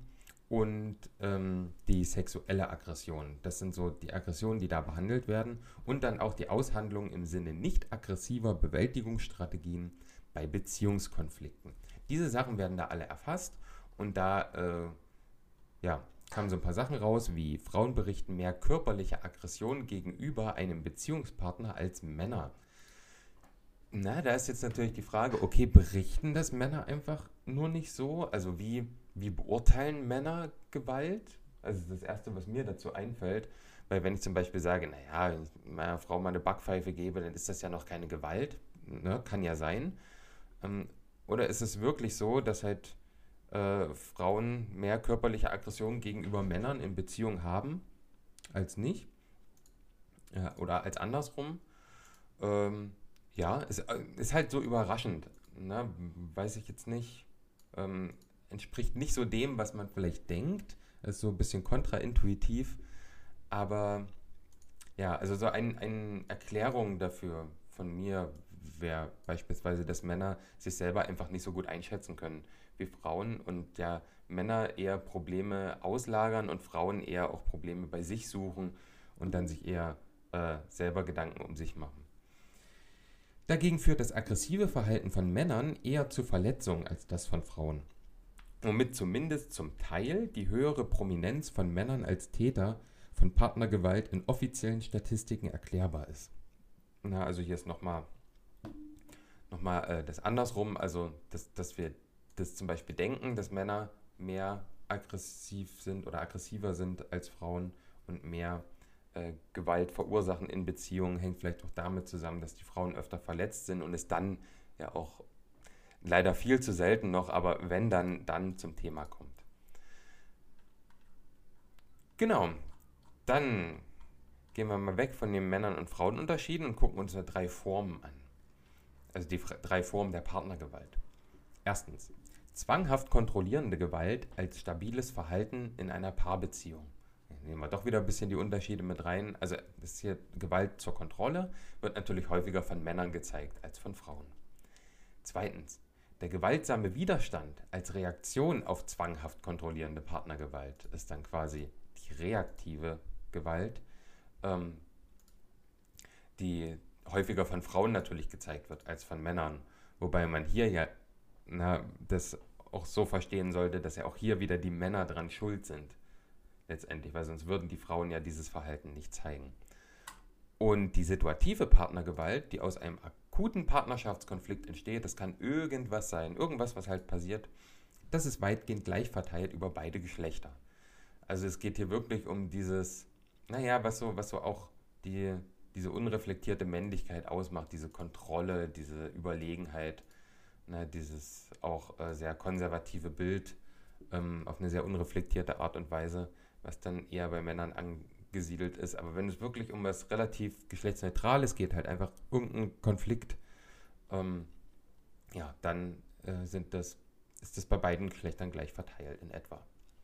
und die sexuelle Aggression. Das sind so die Aggressionen, die da behandelt werden. Und dann auch die Aushandlung im Sinne nicht aggressiver Bewältigungsstrategien bei Beziehungskonflikten. Diese Sachen werden da alle erfasst und da kamen so ein paar Sachen raus, wie Frauen berichten mehr körperliche Aggression gegenüber einem Beziehungspartner als Männer. Na, da ist jetzt natürlich die Frage, okay, berichten das Männer einfach nur nicht so? Also wie beurteilen Männer Gewalt? Also das Erste, was mir dazu einfällt, weil wenn ich zum Beispiel sage, naja, wenn ich meiner Frau mal eine Backpfeife gebe, dann ist das ja noch keine Gewalt. Ne? Kann ja sein. Oder ist es wirklich so, dass halt Frauen mehr körperliche Aggression gegenüber Männern in Beziehung haben als nicht? Ja, oder als andersrum? Ähm, ja, ist halt so überraschend. Ne? Weiß ich jetzt nicht. Entspricht nicht so dem, was man vielleicht denkt. Ist so ein bisschen kontraintuitiv. Aber ja, also so eine Erklärung dafür von mir wäre beispielsweise, dass Männer sich selber einfach nicht so gut einschätzen können wie Frauen und ja, Männer eher Probleme auslagern und Frauen eher auch Probleme bei sich suchen und dann sich eher selber Gedanken um sich machen. Dagegen führt das aggressive Verhalten von Männern eher zu Verletzungen als das von Frauen, womit zumindest zum Teil die höhere Prominenz von Männern als Täter von Partnergewalt in offiziellen Statistiken erklärbar ist. Na, also hier ist nochmal das andersrum, also dass wir das zum Beispiel denken, dass Männer mehr aggressiv sind oder aggressiver sind als Frauen und mehr Gewalt verursachen in Beziehungen, hängt vielleicht auch damit zusammen, dass die Frauen öfter verletzt sind und es dann ja auch leider viel zu selten noch, aber wenn dann zum Thema kommt. Genau, dann gehen wir mal weg von den Männern- und Frauenunterschieden und gucken uns 3 Formen an. Also die 3 Formen der Partnergewalt. Erstens, zwanghaft kontrollierende Gewalt als stabiles Verhalten in einer Paarbeziehung. Nehmen wir doch wieder ein bisschen die Unterschiede mit rein. Also das ist hier Gewalt zur Kontrolle, wird natürlich häufiger von Männern gezeigt als von Frauen. Zweitens, der gewaltsame Widerstand als Reaktion auf zwanghaft kontrollierende Partnergewalt ist dann quasi die reaktive Gewalt, die häufiger von Frauen natürlich gezeigt wird als von Männern. Wobei man hier ja das auch so verstehen sollte, dass ja auch hier wieder die Männer dran schuld sind. Letztendlich, weil sonst würden die Frauen ja dieses Verhalten nicht zeigen. Und die situative Partnergewalt, die aus einem akuten Partnerschaftskonflikt entsteht, das kann irgendwas sein, irgendwas, was halt passiert, das ist weitgehend gleich verteilt über beide Geschlechter. Also es geht hier wirklich um dieses, was so auch diese unreflektierte Männlichkeit ausmacht, diese Kontrolle, diese Überlegenheit, dieses auch sehr konservative Bild auf eine sehr unreflektierte Art und Weise, was dann eher bei Männern angesiedelt ist. Aber wenn es wirklich um was relativ Geschlechtsneutrales geht, halt einfach irgendein Konflikt, dann ist das bei beiden Geschlechtern gleich verteilt in etwa.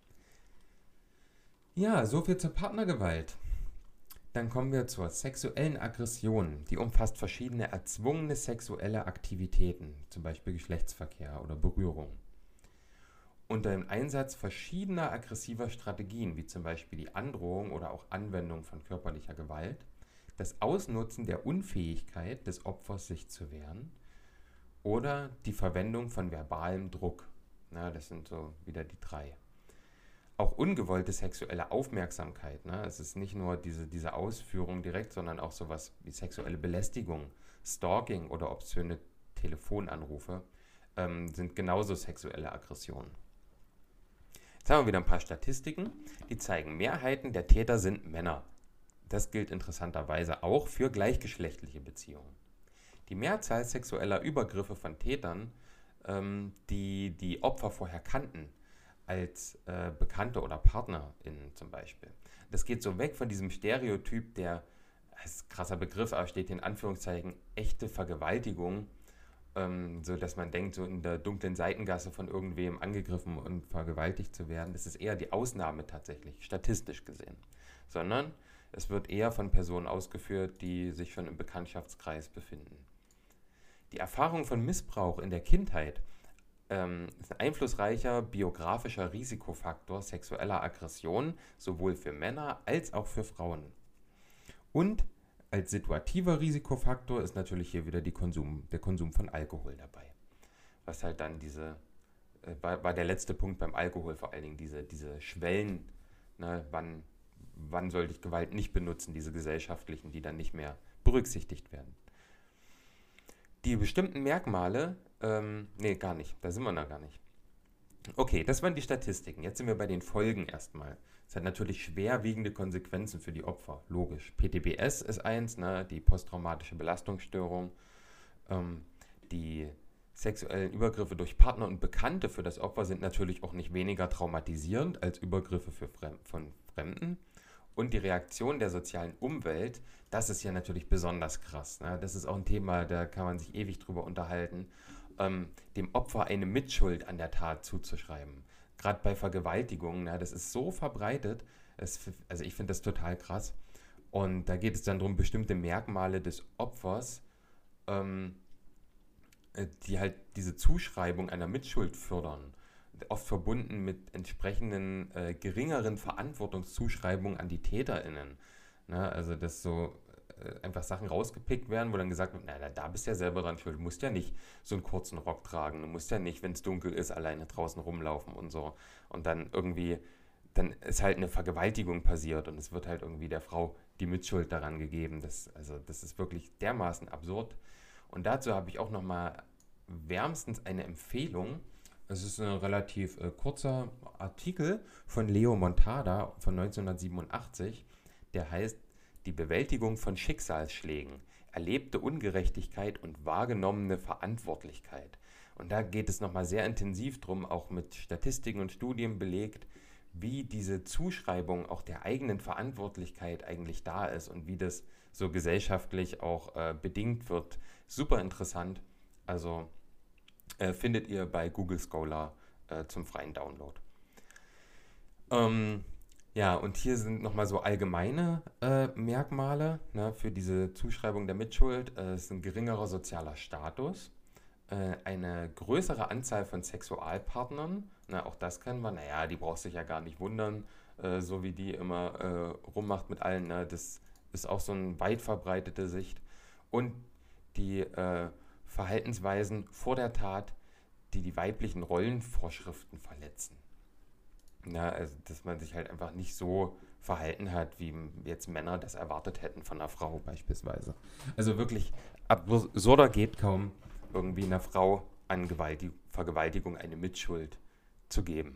Ja, soviel zur Partnergewalt. Dann kommen wir zur sexuellen Aggression. Die umfasst verschiedene erzwungene sexuelle Aktivitäten, zum Beispiel Geschlechtsverkehr oder Berührung. Unter dem Einsatz verschiedener aggressiver Strategien, wie zum Beispiel die Androhung oder auch Anwendung von körperlicher Gewalt, das Ausnutzen der Unfähigkeit des Opfers, sich zu wehren, oder die Verwendung von verbalem Druck. Das sind so wieder die 3. Auch ungewollte sexuelle Aufmerksamkeit, es ist nicht nur diese Ausführung direkt, sondern auch sowas wie sexuelle Belästigung, Stalking oder obszöne Telefonanrufe sind genauso sexuelle Aggressionen. Jetzt haben wir wieder ein paar Statistiken, die zeigen, Mehrheiten der Täter sind Männer. Das gilt interessanterweise auch für gleichgeschlechtliche Beziehungen. Die Mehrzahl sexueller Übergriffe von Tätern, die Opfer vorher kannten, als Bekannte oder PartnerInnen zum Beispiel. Das geht so weg von diesem Stereotyp der, das ist ein krasser Begriff, aber steht hier in Anführungszeichen, echte Vergewaltigung, so dass man denkt, so in der dunklen Seitengasse von irgendwem angegriffen und vergewaltigt zu werden. Das ist eher die Ausnahme tatsächlich, statistisch gesehen. Sondern es wird eher von Personen ausgeführt, die sich schon im Bekanntschaftskreis befinden. Die Erfahrung von Missbrauch in der Kindheit ist ein einflussreicher biografischer Risikofaktor sexueller Aggression, sowohl für Männer als auch für Frauen. Und als situativer Risikofaktor ist natürlich hier wieder der Konsum von Alkohol dabei. Was halt dann war der letzte Punkt beim Alkohol vor allen Dingen, diese Schwellen, ne, wann sollte ich Gewalt nicht benutzen, diese gesellschaftlichen, die dann nicht mehr berücksichtigt werden. Die bestimmten Merkmale, gar nicht, da sind wir noch gar nicht. Okay, das waren die Statistiken. Jetzt sind wir bei den Folgen erstmal. Es hat natürlich schwerwiegende Konsequenzen für die Opfer, logisch. PTBS ist eins, ne, die posttraumatische Belastungsstörung. Die sexuellen Übergriffe durch Partner und Bekannte für das Opfer sind natürlich auch nicht weniger traumatisierend als Übergriffe von Fremden. Und die Reaktion der sozialen Umwelt, das ist ja natürlich besonders krass. Ne? Das ist auch ein Thema, da kann man sich ewig drüber unterhalten. Dem Opfer eine Mitschuld an der Tat zuzuschreiben. Gerade bei Vergewaltigungen, das ist so verbreitet, also ich finde das total krass. Und da geht es dann darum, bestimmte Merkmale des Opfers, die halt diese Zuschreibung einer Mitschuld fördern. Oft verbunden mit entsprechenden geringeren Verantwortungszuschreibungen an die TäterInnen. Ne? Also dass so einfach Sachen rausgepickt werden, wo dann gesagt wird, na, da bist du ja selber dran schuld, du musst ja nicht so einen kurzen Rock tragen, du musst ja nicht, wenn es dunkel ist, alleine draußen rumlaufen und so. Und dann ist halt eine Vergewaltigung passiert und es wird halt irgendwie der Frau die Mitschuld daran gegeben. Das ist wirklich dermaßen absurd. Und dazu habe ich auch nochmal wärmstens eine Empfehlung. Es ist ein relativ kurzer Artikel von Leo Montada von 1987, der heißt Die Bewältigung von Schicksalsschlägen, erlebte Ungerechtigkeit und wahrgenommene Verantwortlichkeit. Und da geht es nochmal sehr intensiv drum, auch mit Statistiken und Studien belegt, wie diese Zuschreibung auch der eigenen Verantwortlichkeit eigentlich da ist und wie das so gesellschaftlich auch bedingt wird. Super interessant. Also findet ihr bei Google Scholar zum freien Download. Ja, und hier sind nochmal so allgemeine Merkmale, ne, für diese Zuschreibung der Mitschuld. Es ist ein geringerer sozialer Status, eine größere Anzahl von Sexualpartnern. Na, auch das kennen wir. Naja, die brauchst dich ja gar nicht wundern, so wie die immer rummacht mit allen. Ne, das ist auch so eine weit verbreitete Sicht. Und die Verhaltensweisen vor der Tat, die weiblichen Rollenvorschriften verletzen. Na, also, dass man sich halt einfach nicht so verhalten hat, wie jetzt Männer das erwartet hätten von einer Frau beispielsweise. Also wirklich absurder geht kaum, irgendwie einer Frau an Vergewaltigung eine Mitschuld zu geben.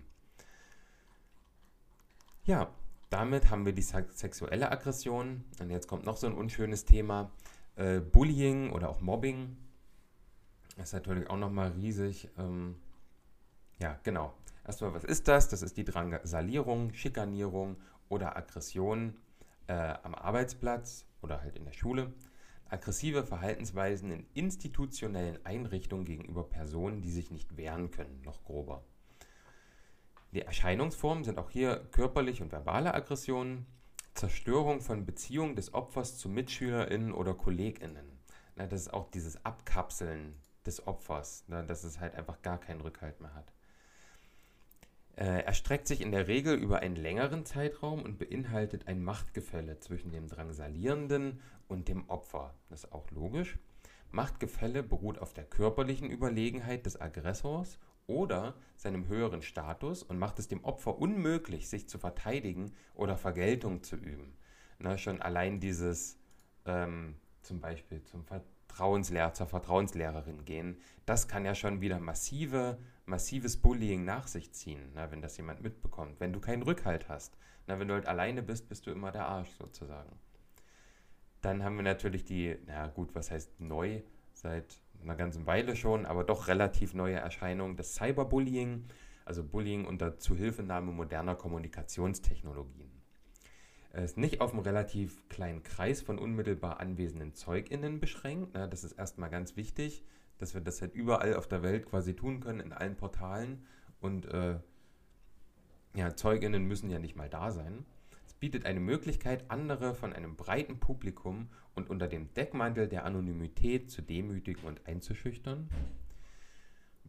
Ja, damit haben wir die sexuelle Aggression. Und jetzt kommt noch so ein unschönes Thema. Bullying oder auch Mobbing. Das ist natürlich auch nochmal riesig. Ja, genau. Erstmal, was ist das? Das ist die Drangsalierung, Schikanierung oder Aggression am Arbeitsplatz oder halt in der Schule. Aggressive Verhaltensweisen in institutionellen Einrichtungen gegenüber Personen, die sich nicht wehren können, noch grober. Die Erscheinungsformen sind auch hier körperliche und verbale Aggressionen, Zerstörung von Beziehungen des Opfers zu MitschülerInnen oder KollegInnen. Na, das ist auch dieses Abkapseln des Opfers, na, dass es halt einfach gar keinen Rückhalt mehr hat. Erstreckt sich in der Regel über einen längeren Zeitraum und beinhaltet ein Machtgefälle zwischen dem Drangsalierenden und dem Opfer. Das ist auch logisch. Machtgefälle beruht auf der körperlichen Überlegenheit des Aggressors oder seinem höheren Status und macht es dem Opfer unmöglich, sich zu verteidigen oder Vergeltung zu üben. Na, schon allein dieses zum Beispiel zur Vertrauenslehrerin gehen, das kann ja schon wieder massives Bullying nach sich ziehen, na, wenn das jemand mitbekommt. Wenn du keinen Rückhalt hast, na, wenn du halt alleine bist, bist du immer der Arsch sozusagen. Dann haben wir natürlich was heißt neu, seit einer ganzen Weile schon, aber doch relativ neue Erscheinung, das Cyberbullying, also Bullying unter Zuhilfenahme moderner Kommunikationstechnologien. Es ist nicht auf einen relativ kleinen Kreis von unmittelbar anwesenden ZeugInnen beschränkt. Ne? Das ist erstmal ganz wichtig, dass wir das halt überall auf der Welt quasi tun können, in allen Portalen. Und ZeugInnen müssen ja nicht mal da sein. Es bietet eine Möglichkeit, andere von einem breiten Publikum und unter dem Deckmantel der Anonymität zu demütigen und einzuschüchtern.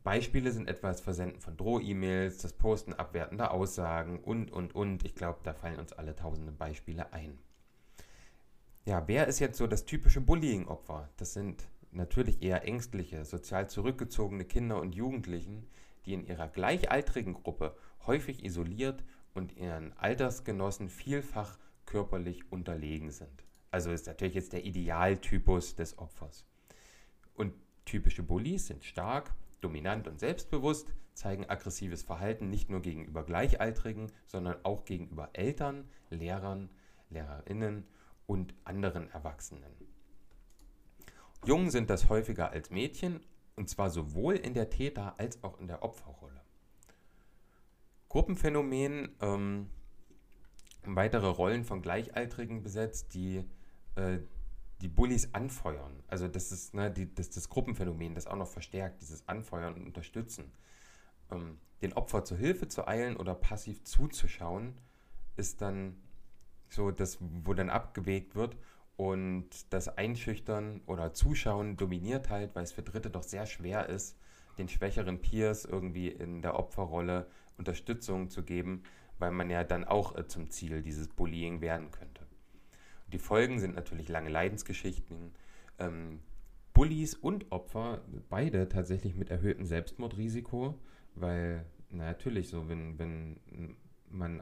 Beispiele sind etwa das Versenden von Droh-E-Mails, das Posten abwertender Aussagen und. Ich glaube, da fallen uns alle tausende Beispiele ein. Ja, wer ist jetzt so das typische Bullying-Opfer? Das sind natürlich eher ängstliche, sozial zurückgezogene Kinder und Jugendlichen, die in ihrer gleichaltrigen Gruppe häufig isoliert und ihren Altersgenossen vielfach körperlich unterlegen sind. Also ist natürlich jetzt der Idealtypus des Opfers. Und typische Bullies sind stark, dominant und selbstbewusst, zeigen aggressives Verhalten nicht nur gegenüber Gleichaltrigen, sondern auch gegenüber Eltern, Lehrern, LehrerInnen und anderen Erwachsenen. Jungen sind das häufiger als Mädchen, und zwar sowohl in der Täter- als auch in der Opferrolle. Gruppenphänomen, weitere Rollen von Gleichaltrigen besetzt, die Bullies anfeuern. Also das ist das Gruppenphänomen, das auch noch verstärkt, dieses Anfeuern und Unterstützen. Den Opfer zur Hilfe zu eilen oder passiv zuzuschauen, ist dann so das, wo dann abgewägt wird, und das Einschüchtern oder Zuschauen dominiert halt, weil es für Dritte doch sehr schwer ist, den schwächeren Peers irgendwie in der Opferrolle Unterstützung zu geben, weil man ja dann auch zum Ziel dieses Bullying werden könnte. Und die Folgen sind natürlich lange Leidensgeschichten, Bullies und Opfer, beide tatsächlich mit erhöhtem Selbstmordrisiko, weil natürlich so, wenn man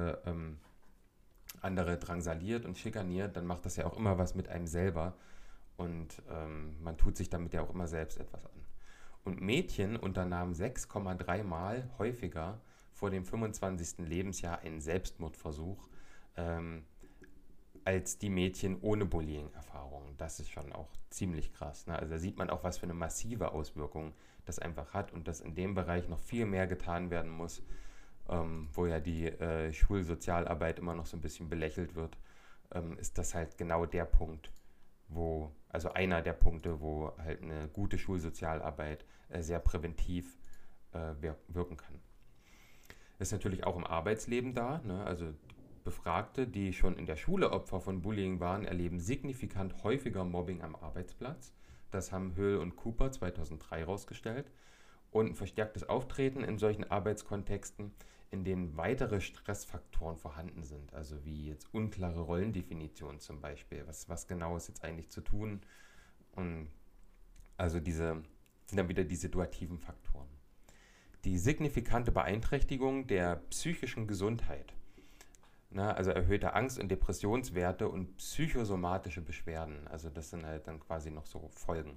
andere drangsaliert und schikaniert, dann macht das ja auch immer was mit einem selber, und man tut sich damit ja auch immer selbst etwas an. Und Mädchen unternahmen 6,3 Mal häufiger vor dem 25. Lebensjahr einen Selbstmordversuch als die Mädchen ohne Bullying-Erfahrung. Das ist schon auch ziemlich krass. Ne? Also da sieht man auch, was für eine massive Auswirkung das einfach hat, und dass in dem Bereich noch viel mehr getan werden muss, wo ja die Schulsozialarbeit immer noch so ein bisschen belächelt wird, ist das halt genau der Punkt, also einer der Punkte, wo halt eine gute Schulsozialarbeit sehr präventiv wirken kann. Das ist natürlich auch im Arbeitsleben da, ne? Also Befragte, die schon in der Schule Opfer von Bullying waren, erleben signifikant häufiger Mobbing am Arbeitsplatz. Das haben Höhl und Cooper 2003 herausgestellt. Und ein verstärktes Auftreten in solchen Arbeitskontexten, in denen weitere Stressfaktoren vorhanden sind, also wie jetzt unklare Rollendefinitionen zum Beispiel, was genau ist jetzt eigentlich zu tun, und also diese sind dann wieder die situativen Faktoren. Die signifikante Beeinträchtigung der psychischen Gesundheit, also erhöhte Angst- und Depressionswerte und psychosomatische Beschwerden, also das sind halt dann quasi noch so Folgen.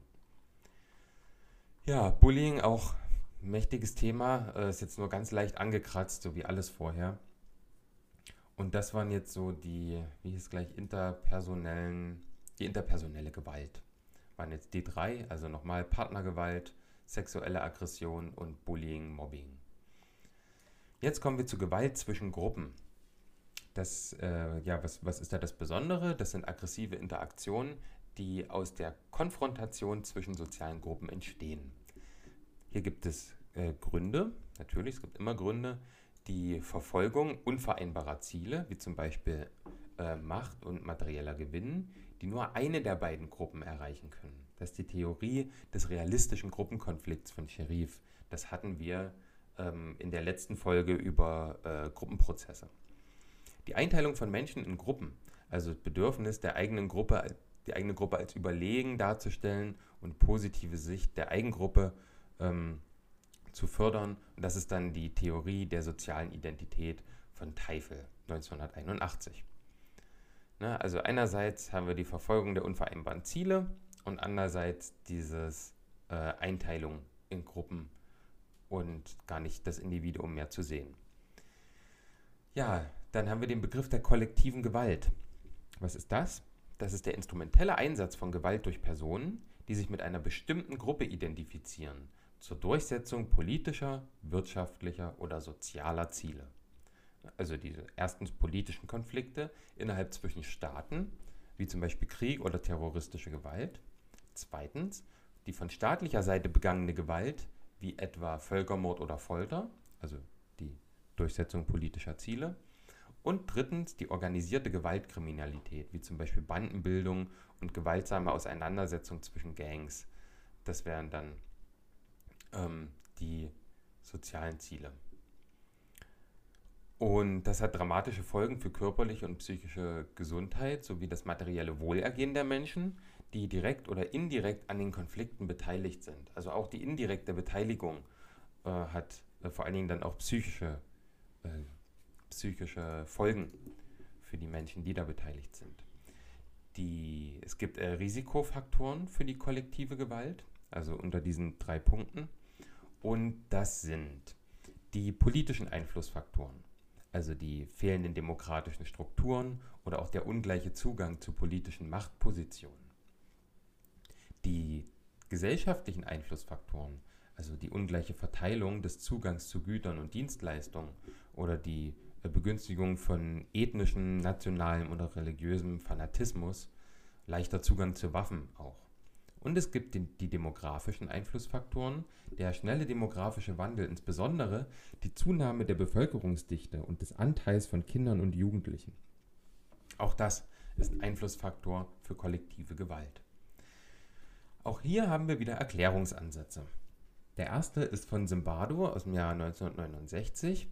Ja, Bullying auch mächtiges Thema, ist jetzt nur ganz leicht angekratzt, so wie alles vorher. Und das waren jetzt so die interpersonelle Gewalt. Waren jetzt die drei, also nochmal Partnergewalt, sexuelle Aggression und Bullying, Mobbing. Jetzt kommen wir zu Gewalt zwischen Gruppen. Was ist da das Besondere? Das sind aggressive Interaktionen, die aus der Konfrontation zwischen sozialen Gruppen entstehen. Hier gibt es Gründe, natürlich, es gibt immer Gründe, die Verfolgung unvereinbarer Ziele, wie zum Beispiel Macht und materieller Gewinn, die nur eine der beiden Gruppen erreichen können. Das ist die Theorie des realistischen Gruppenkonflikts von Sherif. Das hatten wir in der letzten Folge über Gruppenprozesse. Die Einteilung von Menschen in Gruppen, also das Bedürfnis die eigene Gruppe als überlegen darzustellen und positive Sicht der Eigengruppe zu fördern. Und das ist dann die Theorie der sozialen Identität von Teifel 1981. Also einerseits haben wir die Verfolgung der unvereinbaren Ziele und andererseits dieses Einteilung in Gruppen und gar nicht das Individuum mehr zu sehen. Ja, dann haben wir den Begriff der kollektiven Gewalt. Was ist das? Das ist der instrumentelle Einsatz von Gewalt durch Personen, die sich mit einer bestimmten Gruppe identifizieren, zur Durchsetzung politischer, wirtschaftlicher oder sozialer Ziele. Also diese erstens politischen Konflikte innerhalb zwischen Staaten, wie zum Beispiel Krieg oder terroristische Gewalt. Zweitens die von staatlicher Seite begangene Gewalt, wie etwa Völkermord oder Folter, also die Durchsetzung politischer Ziele. Und drittens die organisierte Gewaltkriminalität, wie zum Beispiel Bandenbildung und gewaltsame Auseinandersetzung zwischen Gangs. Das wären dann die sozialen Ziele. Und das hat dramatische Folgen für körperliche und psychische Gesundheit sowie das materielle Wohlergehen der Menschen, die direkt oder indirekt an den Konflikten beteiligt sind. Also auch die indirekte Beteiligung hat vor allen Dingen dann auch psychische Folgen für die Menschen, die da beteiligt sind. Es gibt Risikofaktoren für die kollektive Gewalt, also unter diesen 3 Punkten. Und das sind die politischen Einflussfaktoren, also die fehlenden demokratischen Strukturen oder auch der ungleiche Zugang zu politischen Machtpositionen. Die gesellschaftlichen Einflussfaktoren, also die ungleiche Verteilung des Zugangs zu Gütern und Dienstleistungen oder die Begünstigung von ethnischem, nationalem oder religiösem Fanatismus, leichter Zugang zu Waffen auch. Und es gibt die demografischen Einflussfaktoren, der schnelle demografische Wandel, insbesondere die Zunahme der Bevölkerungsdichte und des Anteils von Kindern und Jugendlichen. Auch das ist ein Einflussfaktor für kollektive Gewalt. Auch hier haben wir wieder Erklärungsansätze. Der erste ist von Zimbardo aus dem Jahr 1969.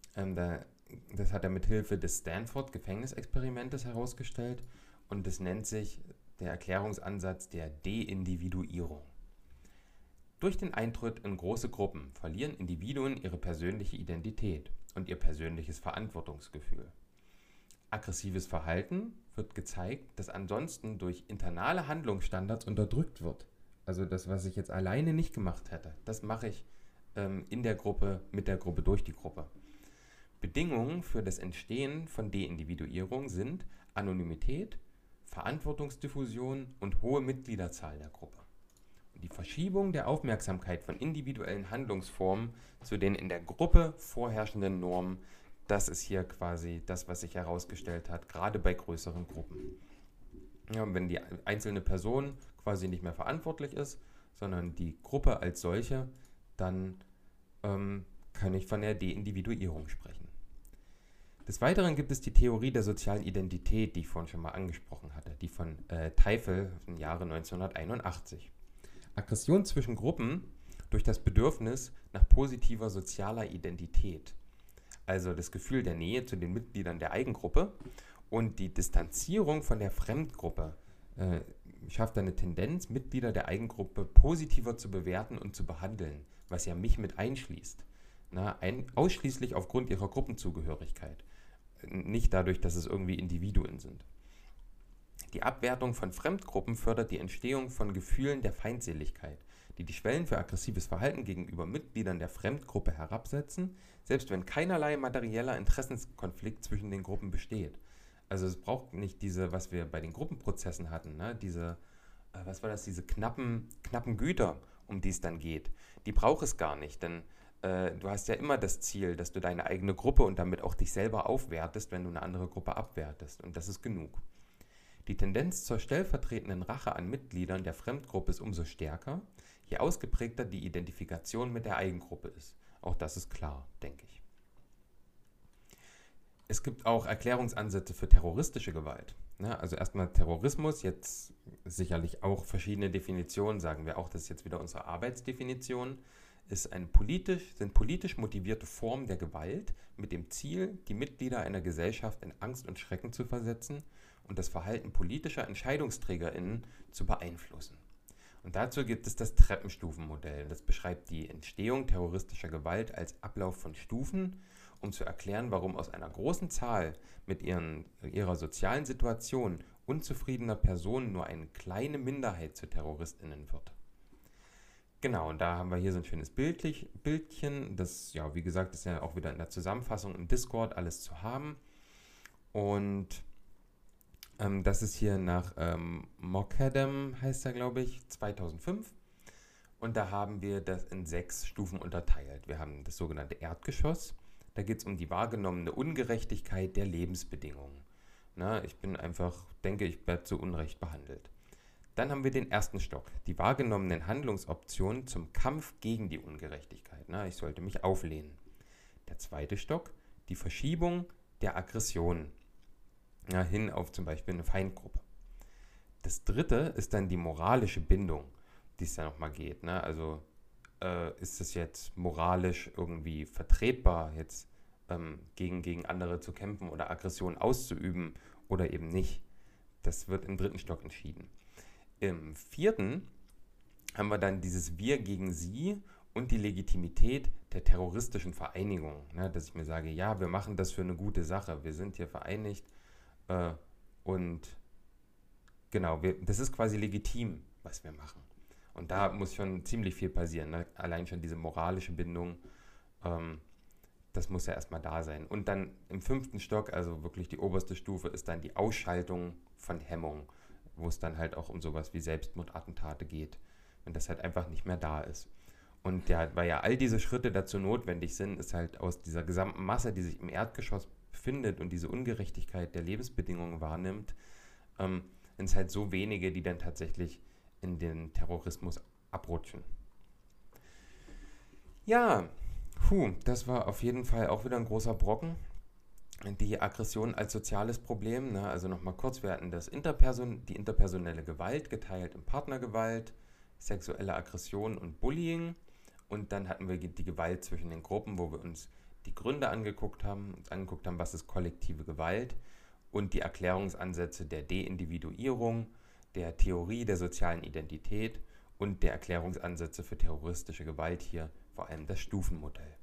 Das hat er mit Hilfe des Stanford-Gefängnisexperimentes herausgestellt und das nennt sich der Erklärungsansatz der Deindividuierung. Durch den Eintritt in große Gruppen verlieren Individuen ihre persönliche Identität und ihr persönliches Verantwortungsgefühl. Aggressives Verhalten wird gezeigt, das ansonsten durch internale Handlungsstandards unterdrückt wird. Also das, was ich jetzt alleine nicht gemacht hätte, das mache ich in der Gruppe, mit der Gruppe, durch die Gruppe. Bedingungen für das Entstehen von Deindividuierung sind Anonymität, Verantwortungsdiffusion und hohe Mitgliederzahl der Gruppe. Und die Verschiebung der Aufmerksamkeit von individuellen Handlungsformen zu den in der Gruppe vorherrschenden Normen, das ist hier quasi das, was sich herausgestellt hat, gerade bei größeren Gruppen. Ja, und wenn die einzelne Person quasi nicht mehr verantwortlich ist, sondern die Gruppe als solche, dann kann ich von der Deindividuierung sprechen. Des Weiteren gibt es die Theorie der sozialen Identität, die ich vorhin schon mal angesprochen hatte, die von Teifel im Jahre 1981. Aggression zwischen Gruppen durch das Bedürfnis nach positiver sozialer Identität, also das Gefühl der Nähe zu den Mitgliedern der Eigengruppe und die Distanzierung von der Fremdgruppe, schafft eine Tendenz, Mitglieder der Eigengruppe positiver zu bewerten und zu behandeln, was ja mich mit einschließt. Ausschließlich aufgrund ihrer Gruppenzugehörigkeit, nicht dadurch, dass es irgendwie Individuen sind. Die Abwertung von Fremdgruppen fördert die Entstehung von Gefühlen der Feindseligkeit, die die Schwellen für aggressives Verhalten gegenüber Mitgliedern der Fremdgruppe herabsetzen, selbst wenn keinerlei materieller Interessenskonflikt zwischen den Gruppen besteht. Also es braucht nicht diese, was wir bei den Gruppenprozessen hatten, diese knappen Güter, um die es dann geht. Die braucht es gar nicht, denn du hast ja immer das Ziel, dass du deine eigene Gruppe und damit auch dich selber aufwertest, wenn du eine andere Gruppe abwertest. Und das ist genug. Die Tendenz zur stellvertretenden Rache an Mitgliedern der Fremdgruppe ist umso stärker, je ausgeprägter die Identifikation mit der Eigengruppe ist. Auch das ist klar, denke ich. Es gibt auch Erklärungsansätze für terroristische Gewalt. Also erstmal Terrorismus, jetzt sicherlich auch verschiedene Definitionen, sagen wir auch, das ist jetzt wieder unsere Arbeitsdefinition, sind politisch motivierte Formen der Gewalt mit dem Ziel, die Mitglieder einer Gesellschaft in Angst und Schrecken zu versetzen und das Verhalten politischer EntscheidungsträgerInnen zu beeinflussen. Und dazu gibt es das Treppenstufenmodell. Das beschreibt die Entstehung terroristischer Gewalt als Ablauf von Stufen, um zu erklären, warum aus einer großen Zahl mit ihrer sozialen Situation unzufriedener Personen nur eine kleine Minderheit zu TerroristInnen wird. Genau, und da haben wir hier so ein schönes Bildchen. Das, ja, wie gesagt, ist ja auch wieder in der Zusammenfassung im Discord alles zu haben. Und das ist hier nach Mokadem, heißt er, glaube ich, 2005. Und da haben wir das in 6 Stufen unterteilt. Wir haben das sogenannte Erdgeschoss. Da geht es um die wahrgenommene Ungerechtigkeit der Lebensbedingungen. Ich denke, ich werde zu Unrecht behandelt. Dann haben wir den ersten Stock, die wahrgenommenen Handlungsoptionen zum Kampf gegen die Ungerechtigkeit. Ich sollte mich auflehnen. Der zweite Stock, die Verschiebung der Aggression hin auf zum Beispiel eine Feindgruppe. Das dritte ist dann die moralische Bindung, die es da nochmal geht. Also ist es jetzt moralisch irgendwie vertretbar, jetzt gegen andere zu kämpfen oder Aggression auszuüben oder eben nicht. Das wird im dritten Stock entschieden. Im vierten haben wir dann dieses Wir gegen Sie und die Legitimität der terroristischen Vereinigung. Ne? Dass ich mir sage, ja, wir machen das für eine gute Sache, wir sind hier vereinigt und genau, das ist quasi legitim, was wir machen. Und da muss schon ziemlich viel passieren. Ne? Allein schon diese moralische Bindung, das muss ja erstmal da sein. Und dann im fünften Stock, also wirklich die oberste Stufe, ist dann die Ausschaltung von Hemmung, wo es dann halt auch um sowas wie Selbstmordattentate geht, wenn das halt einfach nicht mehr da ist. Und ja, weil ja all diese Schritte dazu notwendig sind, ist halt aus dieser gesamten Masse, die sich im Erdgeschoss befindet und diese Ungerechtigkeit der Lebensbedingungen wahrnimmt, sind es halt so wenige, die dann tatsächlich in den Terrorismus abrutschen. Ja, das war auf jeden Fall auch wieder ein großer Brocken. Die Aggression als soziales Problem, ne? Also nochmal kurz, wir hatten die interpersonelle Gewalt geteilt in Partnergewalt, sexuelle Aggression und Bullying. Und dann hatten wir die Gewalt zwischen den Gruppen, wo wir uns die Gründe angeguckt haben, was ist kollektive Gewalt und die Erklärungsansätze der Deindividuierung, der Theorie der sozialen Identität und der Erklärungsansätze für terroristische Gewalt, hier vor allem das Stufenmodell.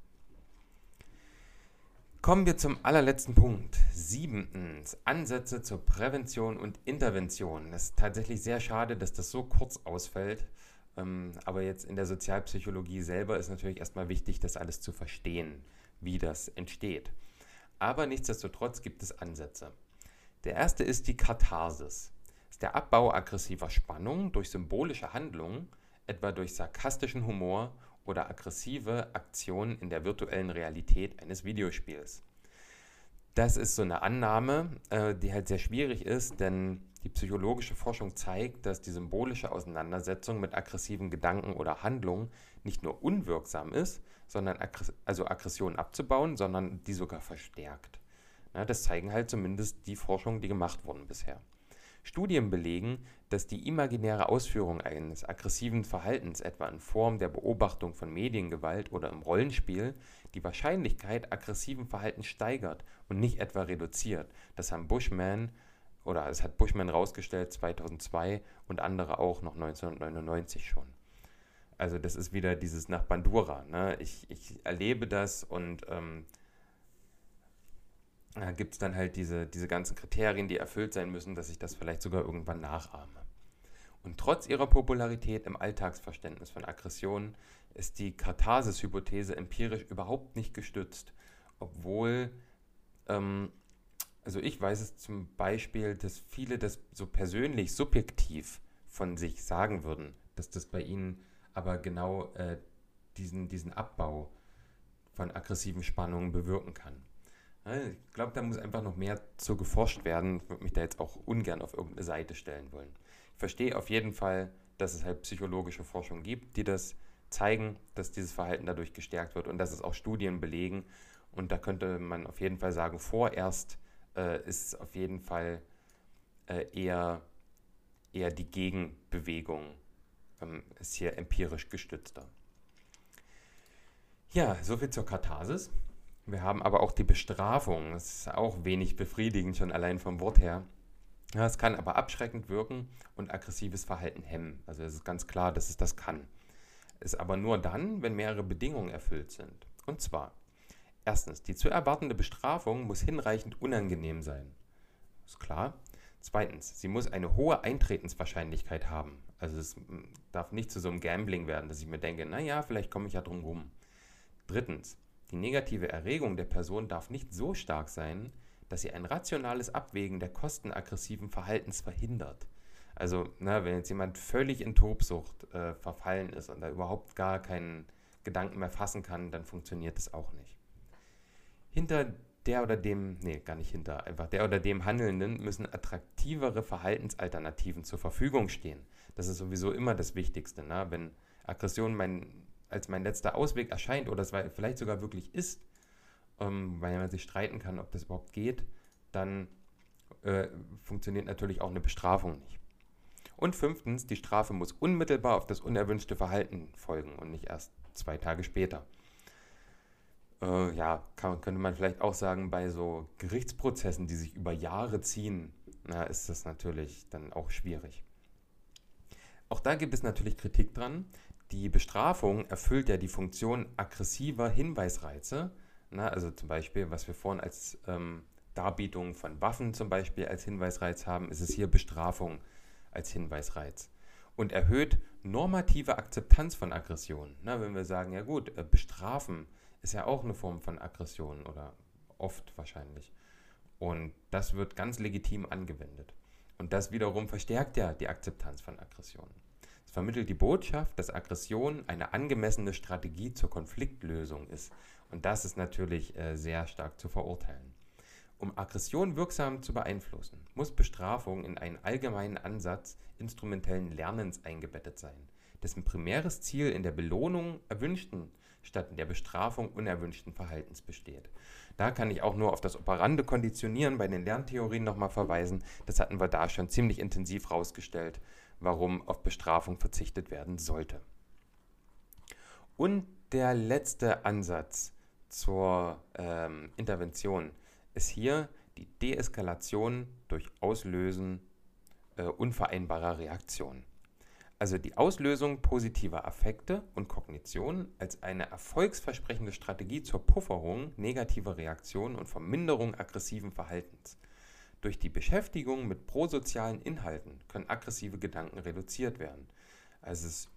Kommen wir zum allerletzten Punkt. 7. Ansätze zur Prävention und Intervention. Das ist tatsächlich sehr schade, dass das so kurz ausfällt. Aber jetzt in der Sozialpsychologie selber ist natürlich erstmal wichtig, das alles zu verstehen, wie das entsteht. Aber nichtsdestotrotz gibt es Ansätze. Der erste ist die Katharsis. Das ist der Abbau aggressiver Spannung durch symbolische Handlungen, etwa durch sarkastischen Humor oder aggressive Aktionen in der virtuellen Realität eines Videospiels. Das ist so eine Annahme, die halt sehr schwierig ist, denn die psychologische Forschung zeigt, dass die symbolische Auseinandersetzung mit aggressiven Gedanken oder Handlungen nicht nur unwirksam ist, sondern Aggressionen abzubauen, sondern die sogar verstärkt. Ja, das zeigen halt zumindest die Forschungen, die gemacht wurden bisher. Studien belegen, dass die imaginäre Ausführung eines aggressiven Verhaltens, etwa in Form der Beobachtung von Mediengewalt oder im Rollenspiel, die Wahrscheinlichkeit aggressiven Verhaltens steigert und nicht etwa reduziert. Das hat Bushman rausgestellt 2002 und andere auch noch 1999 schon. Also das ist wieder dieses nach Bandura. Ne? Ich erlebe das und da gibt es dann halt diese ganzen Kriterien, die erfüllt sein müssen, dass ich das vielleicht sogar irgendwann nachahme. Und trotz ihrer Popularität im Alltagsverständnis von Aggressionen ist die Katharsis-Hypothese empirisch überhaupt nicht gestützt, obwohl, also ich weiß es zum Beispiel, dass viele das so persönlich, subjektiv von sich sagen würden, dass das bei ihnen aber genau diesen Abbau von aggressiven Spannungen bewirken kann. Ich glaube, da muss einfach noch mehr zu geforscht werden. Ich würde mich da jetzt auch ungern auf irgendeine Seite stellen wollen. Ich verstehe auf jeden Fall, dass es halt psychologische Forschung gibt, die das zeigen, dass dieses Verhalten dadurch gestärkt wird und dass es auch Studien belegen. Und da könnte man auf jeden Fall sagen, vorerst ist es auf jeden Fall eher die Gegenbewegung, ist hier empirisch gestützter. Ja, soviel zur Katharsis. Wir haben aber auch die Bestrafung. Das ist auch wenig befriedigend, schon allein vom Wort her. Ja, es kann aber abschreckend wirken und aggressives Verhalten hemmen. Also es ist ganz klar, dass es das kann. Ist aber nur dann, wenn mehrere Bedingungen erfüllt sind. Und zwar, erstens, die zu erwartende Bestrafung muss hinreichend unangenehm sein. Ist klar. Zweitens, sie muss eine hohe Eintretenswahrscheinlichkeit haben. Also es darf nicht zu so einem Gambling werden, dass ich mir denke, naja, vielleicht komme ich ja drum rum. Drittens, die negative Erregung der Person darf nicht so stark sein, dass sie ein rationales Abwägen der Kosten aggressiven Verhaltens verhindert. Also, wenn jetzt jemand völlig in Tobsucht verfallen ist und da überhaupt gar keinen Gedanken mehr fassen kann, dann funktioniert das auch nicht. Der oder dem Handelnden müssen attraktivere Verhaltensalternativen zur Verfügung stehen. Das ist sowieso immer das Wichtigste. Ne? Wenn Aggression als mein letzter Ausweg erscheint oder es vielleicht sogar wirklich ist, weil man sich streiten kann, ob das überhaupt geht, dann funktioniert natürlich auch eine Bestrafung nicht. Und fünftens, die Strafe muss unmittelbar auf das unerwünschte Verhalten folgen und nicht erst 2 Tage später. Könnte man vielleicht auch sagen, bei so Gerichtsprozessen, die sich über Jahre ziehen, ist das natürlich dann auch schwierig. Auch da gibt es natürlich Kritik dran. Die Bestrafung erfüllt ja die Funktion aggressiver Hinweisreize. Also zum Beispiel, was wir vorhin als Darbietung von Waffen zum Beispiel als Hinweisreiz haben, ist es hier Bestrafung als Hinweisreiz. Und erhöht normative Akzeptanz von Aggression. Wenn wir sagen, ja gut, bestrafen ist ja auch eine Form von Aggression oder oft wahrscheinlich. Und das wird ganz legitim angewendet. Und das wiederum verstärkt ja die Akzeptanz von Aggressionen. Es vermittelt die Botschaft, dass Aggression eine angemessene Strategie zur Konfliktlösung ist. Und das ist natürlich sehr stark zu verurteilen. Um Aggression wirksam zu beeinflussen, muss Bestrafung in einen allgemeinen Ansatz instrumentellen Lernens eingebettet sein, dessen primäres Ziel in der Belohnung erwünschten statt in der Bestrafung unerwünschten Verhaltens besteht. Da kann ich auch nur auf das operante Konditionieren bei den Lerntheorien nochmal verweisen. Das hatten wir da schon ziemlich intensiv rausgestellt, warum auf Bestrafung verzichtet werden sollte. Und der letzte Ansatz zur Intervention ist hier die Deeskalation durch Auslösen unvereinbarer Reaktionen. Also die Auslösung positiver Affekte und Kognition als eine erfolgsversprechende Strategie zur Pufferung negativer Reaktionen und Verminderung aggressiven Verhaltens. Durch die Beschäftigung mit prosozialen Inhalten können aggressive Gedanken reduziert werden. Also es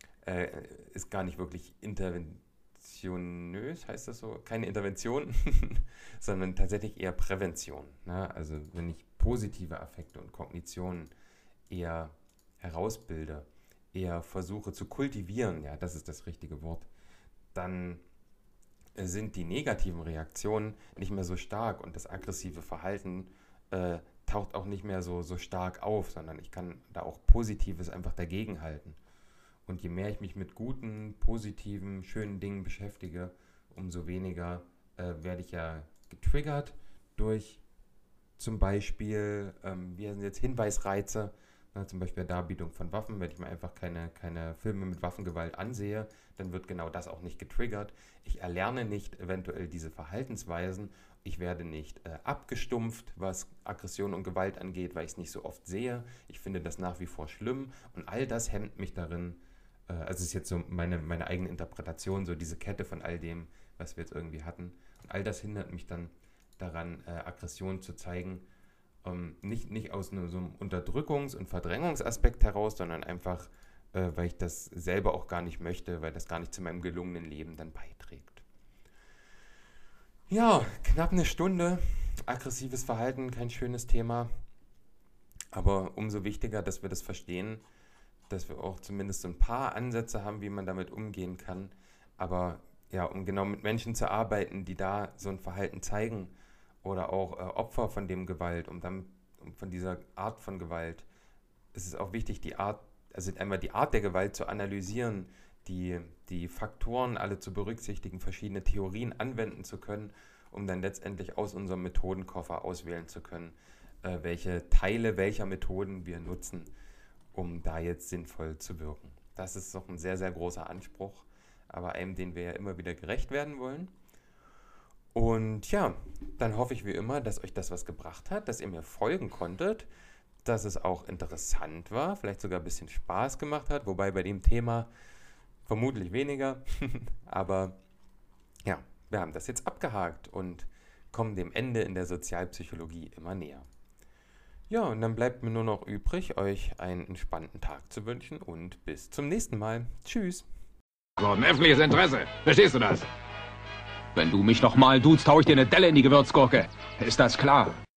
ist gar nicht wirklich interventionös, heißt das so? Keine Intervention, sondern tatsächlich eher Prävention. Also wenn ich positive Affekte und Kognitionen eher herausbilde, eher versuche zu kultivieren, ja, das ist das richtige Wort, dann sind die negativen Reaktionen nicht mehr so stark und das aggressive Verhalten taucht auch nicht mehr so stark auf, sondern ich kann da auch Positives einfach dagegenhalten. Und je mehr ich mich mit guten, positiven, schönen Dingen beschäftige, umso weniger werde ich ja getriggert durch zum Beispiel, wir sind jetzt Hinweisreize, zum Beispiel Darbietung von Waffen. Wenn ich mir einfach keine Filme mit Waffengewalt ansehe, dann wird genau das auch nicht getriggert. Ich erlerne nicht eventuell diese Verhaltensweisen. Ich werde nicht abgestumpft, was Aggression und Gewalt angeht, weil ich es nicht so oft sehe. Ich finde das nach wie vor schlimm und all das hemmt mich darin. Also ist jetzt so meine eigene Interpretation, so diese Kette von all dem, was wir jetzt irgendwie hatten. Und all das hindert mich dann daran, Aggression zu zeigen. Nicht aus so einem Unterdrückungs- und Verdrängungsaspekt heraus, sondern einfach, weil ich das selber auch gar nicht möchte, weil das gar nicht zu meinem gelungenen Leben dann beiträgt. Ja, knapp eine Stunde. Aggressives Verhalten, kein schönes Thema. Aber umso wichtiger, dass wir das verstehen, dass wir auch zumindest so ein paar Ansätze haben, wie man damit umgehen kann. Aber ja, um genau mit Menschen zu arbeiten, die da so ein Verhalten zeigen, oder auch Opfer von dem Gewalt, von dieser Art von Gewalt, ist es auch wichtig, einmal die Art der Gewalt zu analysieren, die Faktoren alle zu berücksichtigen, verschiedene Theorien anwenden zu können, um dann letztendlich aus unserem Methodenkoffer auswählen zu können, welche Teile welcher Methoden wir nutzen, um da jetzt sinnvoll zu wirken. Das ist doch ein sehr, sehr großer Anspruch, aber einem, den wir ja immer wieder gerecht werden wollen. Und ja, dann hoffe ich wie immer, dass euch das was gebracht hat, dass ihr mir folgen konntet, dass es auch interessant war, vielleicht sogar ein bisschen Spaß gemacht hat, wobei bei dem Thema vermutlich weniger. Aber ja, wir haben das jetzt abgehakt und kommen dem Ende in der Sozialpsychologie immer näher. Ja, und dann bleibt mir nur noch übrig, euch einen entspannten Tag zu wünschen und bis zum nächsten Mal. Tschüss. So ein öffentliches Interesse. Verstehst du das? Wenn du mich nochmal duzt, hau ich dir eine Delle in die Gewürzgurke. Ist das klar?